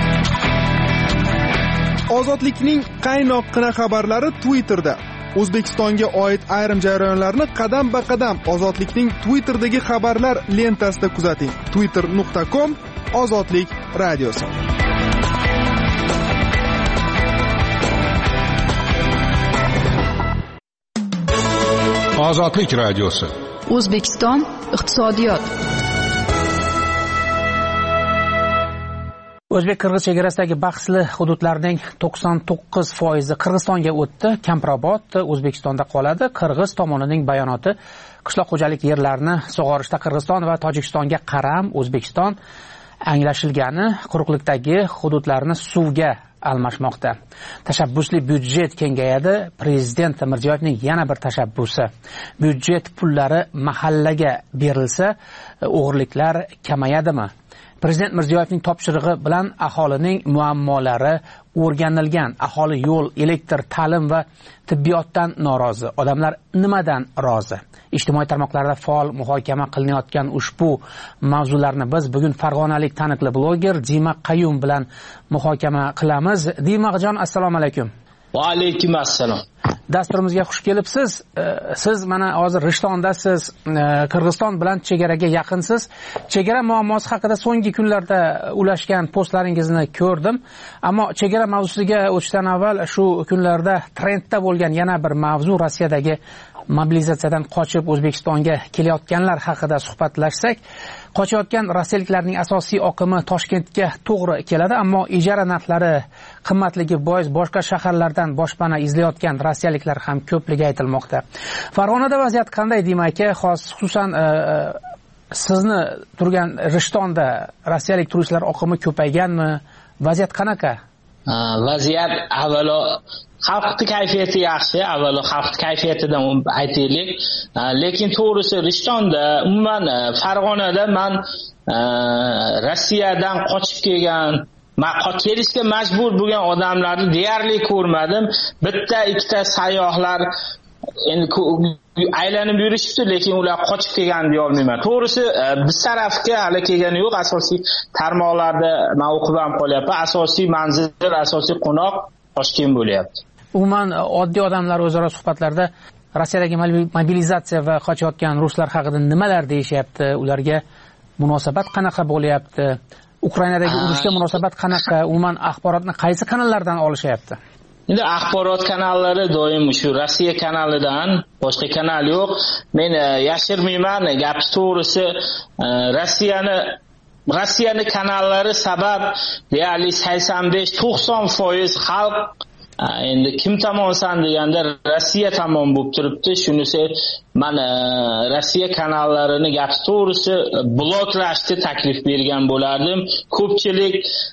Ozodlikning qaynoqqina xabarlari Twitterda. O'zbekistonga oid ayrim jarayonlarni qadam-ba-qadam Ozodlikning Twitterdagi xabarlar lentasida kuzating. twitter nuqta com Ozodlik radiosi. Ozodlik radiosi. O'zbekiston iqtisodiyot. O'zbek-qirg'iz chegarasidagi bahsli hududlarning to'qson to'qqiz foizi Qirg'izistonga o'tdi. Kamprobod O'zbekistonda qoladi. Qirg'iz tomonining bayonoti qishloq xo'jalik yerlarini sug'orishda Qirg'iziston va Tojikistonga qaram, O'zbekiston anglashilgani quruqlikdagi hududlarni suvga almashmoqda. Tashabbusli byudjet kengayadi. Prezident Mirziyoyevning yana bir tashabbusi. Byudjet pullari mahallaga berilsa, o'g'irliklar kamayadimi? Prezident Mirziyoyevning topshirig'i bilan aholining muammolari o'rganilgan. Aholi yo'l, elektr, ta'lim va tibbiyotdan norozi. Odamlar nimadan rozi? Ijtimoiy tarmoqlarda faol muhokama qilinayotgan ushbu mavzularni biz bugun farg'onalik taniqli bloger Dima Qayyum bilan muhokama qilamiz. Dimajon, assalomu alaykum. Va alaykum assalom. Dasturimizga xush kelibsiz. Siz mana hozir Rishtondasiz, Qirg'iziston bilan chegaraga yaqinsiz. Chegara muammosi haqida so'nggi kunlarda ulashgan postlaringizni ko'rdim. Ammo chegara mavzusiga o'tishdan avval shu kunlarda trendda bo'lgan yana bir mavzu, Rossiyadagi mobilizatsiyadan qochib O'zbekistonga kelayotganlar haqida suhbatlashsak, qochayotgan rossiyaliklarning asosiy oqimi Toshkentga to'g'ri keladi, ammo ijara narxlari qimmatligi bois boshqa shaharlardan boshpana izlayotgan rossiyaliklar ham ko'pligi aytilmoqda. Farg'onada vaziyat qanday, Dima aka? Xos xususan sizni turgan Rishtonda rossiyalik turistlar oqimi ko'payganmi? Vaziyat qanaqa? Vaziyat avvalo xalqning kayfiyati yaxshi, avvalo xalq kayfiyatidan aytaylik. Lekin to'g'risi Rishtonda, umuman Farg'onada men Rossiyadan qochib kelgan, kelishga majbur bo'lgan odamlarni deyarli ko'rmadim. Bitta ikkita sayyohlar endi aylanib yurishibdi, lekin ular qochib kelgan deya olmayman. To'g'risi biz tarafga hali kelgani yo'q. Asosiy tarmoqlarda men o'qib ham qolyapman. Asosiy manzil, asosiy qo'noq Toshkent bo'lyapti. Umuman oddiy odamlar o'zaro suhbatlarda Rossiyadagi mobilizatsiya va qochayotgan ruslar haqida nimalar deyishyapti? Ularga munosabat qanaqa bo'lyapti? Ukrainadagi urushga munosabat qanaqa? Umuman axborotni qaysi kanallardan olishyapti? Endi axborot kanallari doim shu Rossiya kanalidan, boshqa kanal yo'q. Men yashirmayman, gap to'g'risi Rossiyani Rossiyani kanallari sabab deyarli sakson besh to'qson foiz xalq endi kim tomonsan deganda Rossiya tomon bo'lib turibdi. Shunisi men Rossiya kanallarini gap to'g'risi bloklashni taklif bergan bo'lardim. Ko'pchilik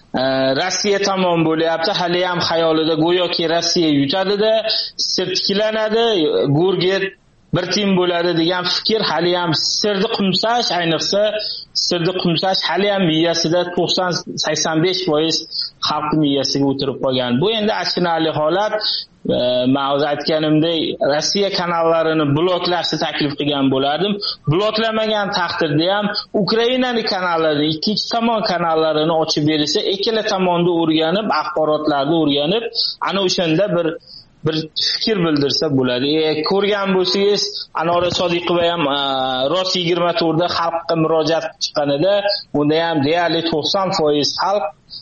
Rossiya tomon bo'lyapti. Hali ham xayolida go'yoki Rossiya yutadi-da, sirtkilanadi, Gurget bir tim bo'ladi degan fikr hali ham sirni qumsash, ayniqsa sirni qumsash hali ham miyasida to'qson sakson besh foiz xalq miyasiga o'tirib qolgan. Bu endi achinarli holat. Men o'z aytganimdek Rossiya kanallarini bloklashni taklif qilgan bo'lardim. Bloklamagan taqdirda ham Ukrainaning kanallari, ikkinchi tomon kanallarini ochib berilsa, ikkala tomonni o'rganib, axborotlarni o'rganib, ana o'shanda bir bir fikr bildirsa bo'ladi. E, ko'rgan bo'lsangiz, Anora Sodiqova ham Ross yigirma to'rt da xalqqa murojaat chiqqanida, unda ham deyarli to'qson foiz xalq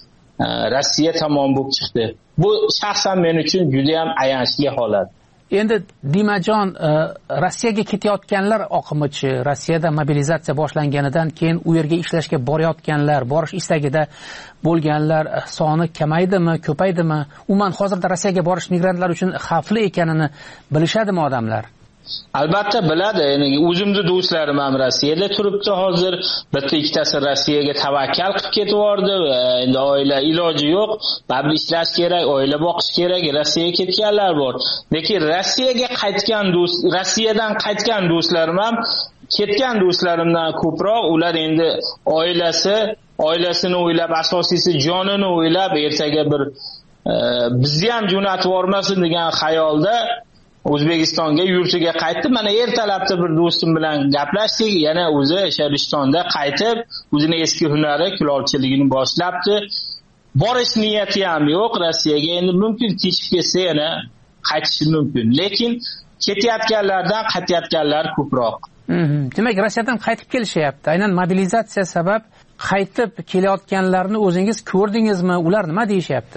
Rossiya tomon bo'lib chiqdi. Bu shaxsan men uchun juda ham ayanchli holat. Endi Dimajon, Rossiyaga ketayotganlar oqimichi, Rossiyada mobilizatsiya boshlanganidan keyin u yerga ishlashga borayotganlar, borish istagida bo'lganlar soni kamaydimi, ko'paydimi? Umuman hozirda Rossiyaga borish migrantlar uchun xavfli ekanini bilishadimi odamlar? Albatta biladi. Ya'ni o'zimni do'stlarim ham Rossiyada turibdi hozir. Bitta ikkitasi Rossiyaga tavakkal qilib ketib yordi. Endi oila iloji yo'q. Babli ishlash kerak, oila boqish kerak. Rossiyaga ketganlar bor. Lekin Rossiyaga qaytgan do'st, Rossiyadan qaytgan do'stlarim ham ketgan do'stlarimdan ko'proq ular endi oilasi, oilasini o'ylab, asosiysi jonini o'ylab, ertaga bir e, bizni ham jo'natib yormasin degan xayolda O'zbekistonga yurtiga qaytdi. Mana ertalabda bir do'stim bilan gaplashdik. Yana o'zi o'sha Rishtonda qaytib, o'zining eski hunari, kulolchiligini boshlabdi. Borish niyati ham yo'q Rossiyaga. Endi mumkin teshib kelsa yana qaytishi mumkin. Lekin ketayotganlardan qaytayotganlar ko'proq. Demak, Rossiyadan qaytib kelishyapti. Aynan mobilizatsiya sabab qaytib kelayotganlarni o'zingiz ko'rdingizmi? Ular nima deyishyapti?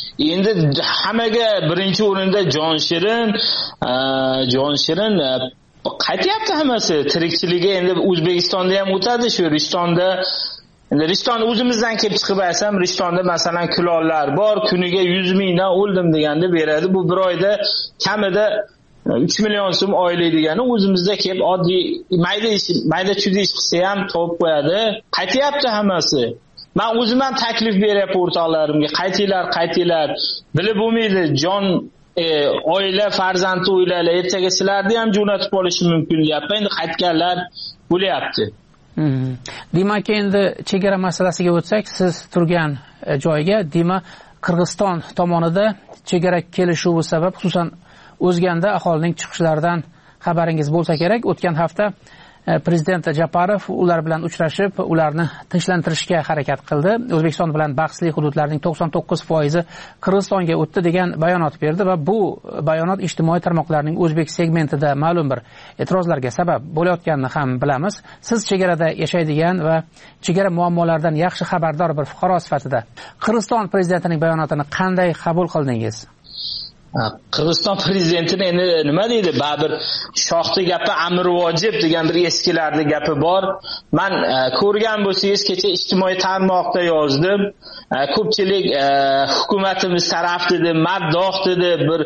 Endi hammaga birinchi o'rinda Jon Shirin, Jon Shirin qaytyapti hammasi. Tirikchiligi endi O'zbekistonda ham o'tadi, shu Rishtonda. Endi Rishton o'zimizdan kelib chiqib aytsam, Rishtonda masalan kulollar bor, kuniga yuz mingdan o'ldim deganda beradi. Bu bir oyda kamida uch million so'm oylik degani o'zimizda kelib oddiy mayda ish, mayda chudi ish qilsa ham topib qo'yadi. Qaytyapti hammasi. Men o'zim ham taklif beryapman o'rtoqlarimga, qaytinglar, qaytinglar. Bilib bo'lmaydi, jon e, oila, farzandni o'ylaylar, ertaga sizlarni ham jo'natib olishi mumkin deyapman. Endi qaytganlar bo'lyapti. Hmm. Demak, endi chegara masalasiga o'tsak, siz turgan joyga, demak, Qirg'iziston tomonida chegara kelishuvi sabab, xususan o'zganda aholining chiqishlaridan xabaringiz bo'lsa kerak. O'tgan hafta Prezident Japarov ular bilan uchrashib, ularni tinchlantirishga harakat qildi. O'zbekiston bilan bahsli hududlarning to'qson to'qqiz foizi Qirg'izistonga o'tdi degan bayonot berdi va bu bayonot ijtimoiy tarmoqlarning o'zbek segmentida ma'lum bir e'tirozlarga sabab bo'layotganini ham bilamiz. Siz chegarada yashaydigan va chegara muammolaridan yaxshi xabardor bir fuqaro sifatida Qirg'iziston prezidentining bayonotini qanday qabul qildingiz? Qirg'iziston prezidentining endi nima deydi? Baribir shoxti gapi amr vojib degan bir eskilarning gapi bor. Men ko'rgan bo'lsangiz, kecha ijtimoiy tarmoqda yozdim. Ko'pchilik hukumatimiz taraf dedi, maddoh dedi, bir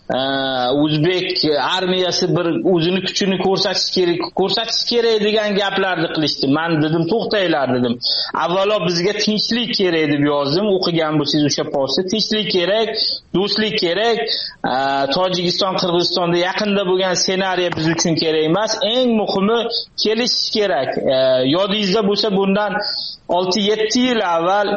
o'zbek armiyasi bir o'zini kuchini ko'rsatish kerak, ko'rsatish kerak degan gaplarni qilishdi. Men dedim, to'xtanglar dedim. Avvalo bizga tinchlik kerak deb yozdim. O'qigan bo'lsangiz o'sha postni, tinchlik kerak, do'stlik kerak. Tojikiston, Qirg'izistonda yaqinda bo'lgan ssenariy biz uchun kerak emas. Eng muhimi kelishish kerak. Yodingizda bo'lsa, bundan olti yetti yil avval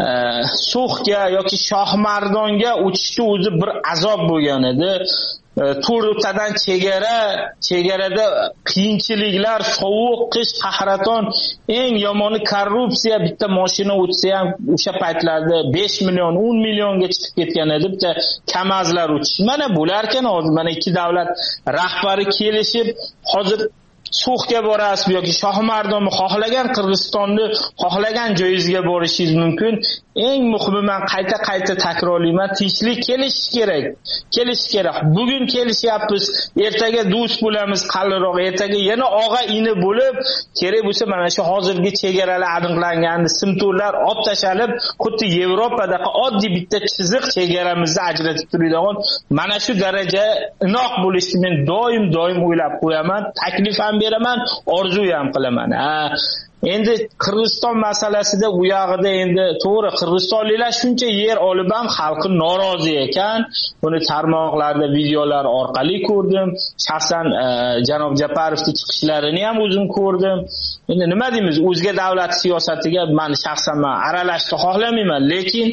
So'xga yoki Shohmardonga o'tishda o'zi bir azob bo'lgan edi. To'rttadan chegara, chegarada qiyinchiliklar, sovuq, qish, qahraton, eng yomoni korrupsiya. Bitta mashina o'tsa ham o'sha paytlarda besh million, o'n millionga chiqib ketgan edi bitta kamazlar o'tish. Mana bularkan hozir mana ikki davlat rahbari kelishib, hozir So'xga borasiz yoki Shohmardonni xohlagan Qirg'izistonni xohlagan joyingizga borishingiz mumkin. Eng muhimi, men qayta-qayta takrorlayman, tinchlik kelish kerak. Kelish kerak. Bugun kelishyapmiz, ertaga do'st bo'lamiz, qalliroq, ertaga yana og'a ini bo'lib, kerak bo'lsa mana shu hozirgi chegaralar aniqlangan simtorlar olib tashalib, xuddi Yevropadagi oddiy bitta chiziq chegaramizni ajratib turadigan mana shu daraja inoq bo'lishni men doim doim o'ylab qo'yaman, taklif ham beraman, orzu ham qilaman. Ha, endi Qirg'iziston masalasida u yog'ida endi to'g'ri qirg'izistonliklar shuncha yer olib ham xalqi norozi ekan. Buni tarmoqlarda videolar orqali ko'rdim. Shaxsan janob Japarovning chiqishlarini ham o'zim ko'rdim. Endi nima deymiz? O'zga davlat siyosatiga men shaxsan men aralashishni xohlamayman, lekin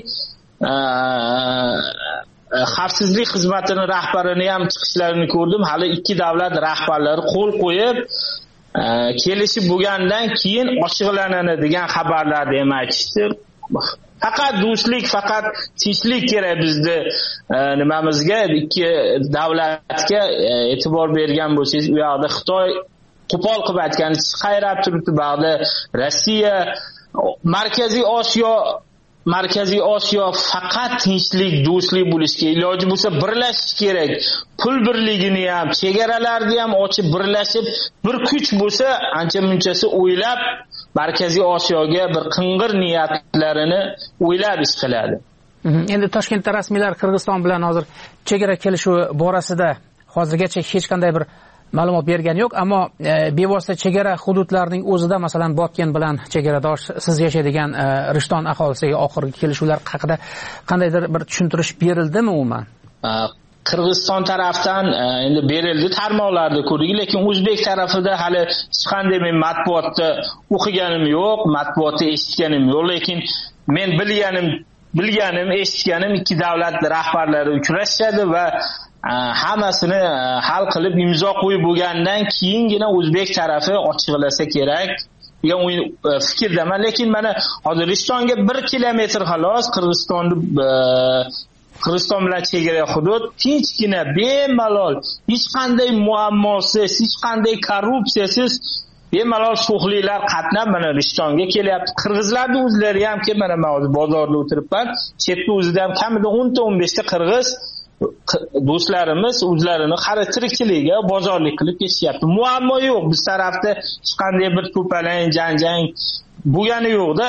xavfsizlik xizmatining rahbarini ham chiqishlarini ko'rdim. Hali ikki davlat rahbarlari qo'l qo'yib kelishib bo'lgandan keyin ochiqlanadi degan xabarlarni ham aytishdi. Faqat do'stlik, faqat tinchlik kerak bizda nimamizga, ikki davlatga e'tibor bergan bo'lsangiz, u yoqda Xitoy qo'pol qilib aytgani qayrab turibdi, ba'da Rossiya, Markaziy Osiyo Markaziy Osiyo faqat tinchlik, do'stlik bo'lishga iloji bo'lsa birlashish kerak. Pul birligini ham, chegaralarni ham ochib birlashib, bir kuch bo'lsa, ancha-munchasi o'ylab Markaziy Osiyoga bir qing'ir niyatlarini o'ylab ish qiladi. Endi Toshkentda rasmiylar Qirg'iziston bilan hozir chegara kelishuvi borasida hozirgacha hech qanday bir ma'lumot bergani yo'q, ammo bevosita chegara hududlarining o'zida, masalan, Botken bilan chegaradosh siz yashaydigan Rishton aholisiga oxirgi kelishuvlar haqida qandaydir bir tushuntirish berildimi umuman? Qirg'iziston tarafdan endi berildi, tarmoqlarda ko'rdik, lekin o'zbek tarafida hali hech qanday men matbuotda o'qiganim yo'q, matbuotda eshitganim yo'q, lekin men bilganim, bilganim, eshitganim ikki davlat rahbarlari uchrashadi va hammasini hal qilib imzo qo'yib bo'lgandan keyingina o'zbek tarafi ochiqlasa kerak degan fikrdaman. Lekin mana hozir Rishtonga bir kilometr xolos Qirg'izistonni Qirg'iziston bilan chegara hudud tinchgina, bemalol, hech qanday muammosiz, hech qanday korrupsiyasiz bemalol so'xliklar qatnab mana Rishtonga kelyapti. Qirg'izlarning o'zlari ham kelib, mana men hozir bozorda o'tiribman, chetda o'zida ham kamida o'n ta o'n besh ta qirg'iz do'stlarimiz o'zlarini qari tirikchiligiga bozorlik qilib ketishyapti. Muammo yo'q. Biz tarafda hech qanday bir to'palang, janjang bo'lgani yo'q-da.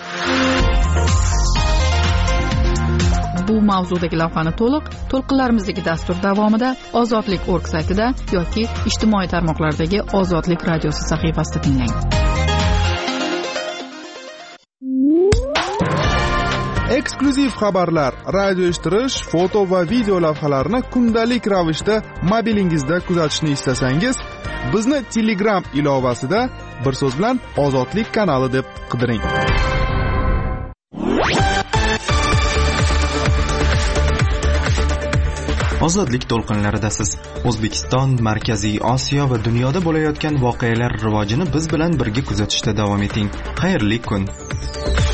Bu mavzudagi lavhani to'liq to'lqinlarimizdagi dastur davomida ozodlik org saytida yoki ijtimoiy tarmoqlardagi Ozodlik radiosi sahifasida tinglang. Eksklyuziv xabarlar, radio eshittirish, foto va video lavhalarni kundalik ravishda mobilingizda kuzatishni istasangiz, bizni Telegram ilovasida bir so'z bilan Ozodlik kanali deb qidiring. Ozodlik to'lqinlaridasiz. O'zbekiston, Markaziy Osiyo va dunyoda bo'layotgan voqealar rivojini biz bilan birga kuzatishda davom eting. Xayrli kun.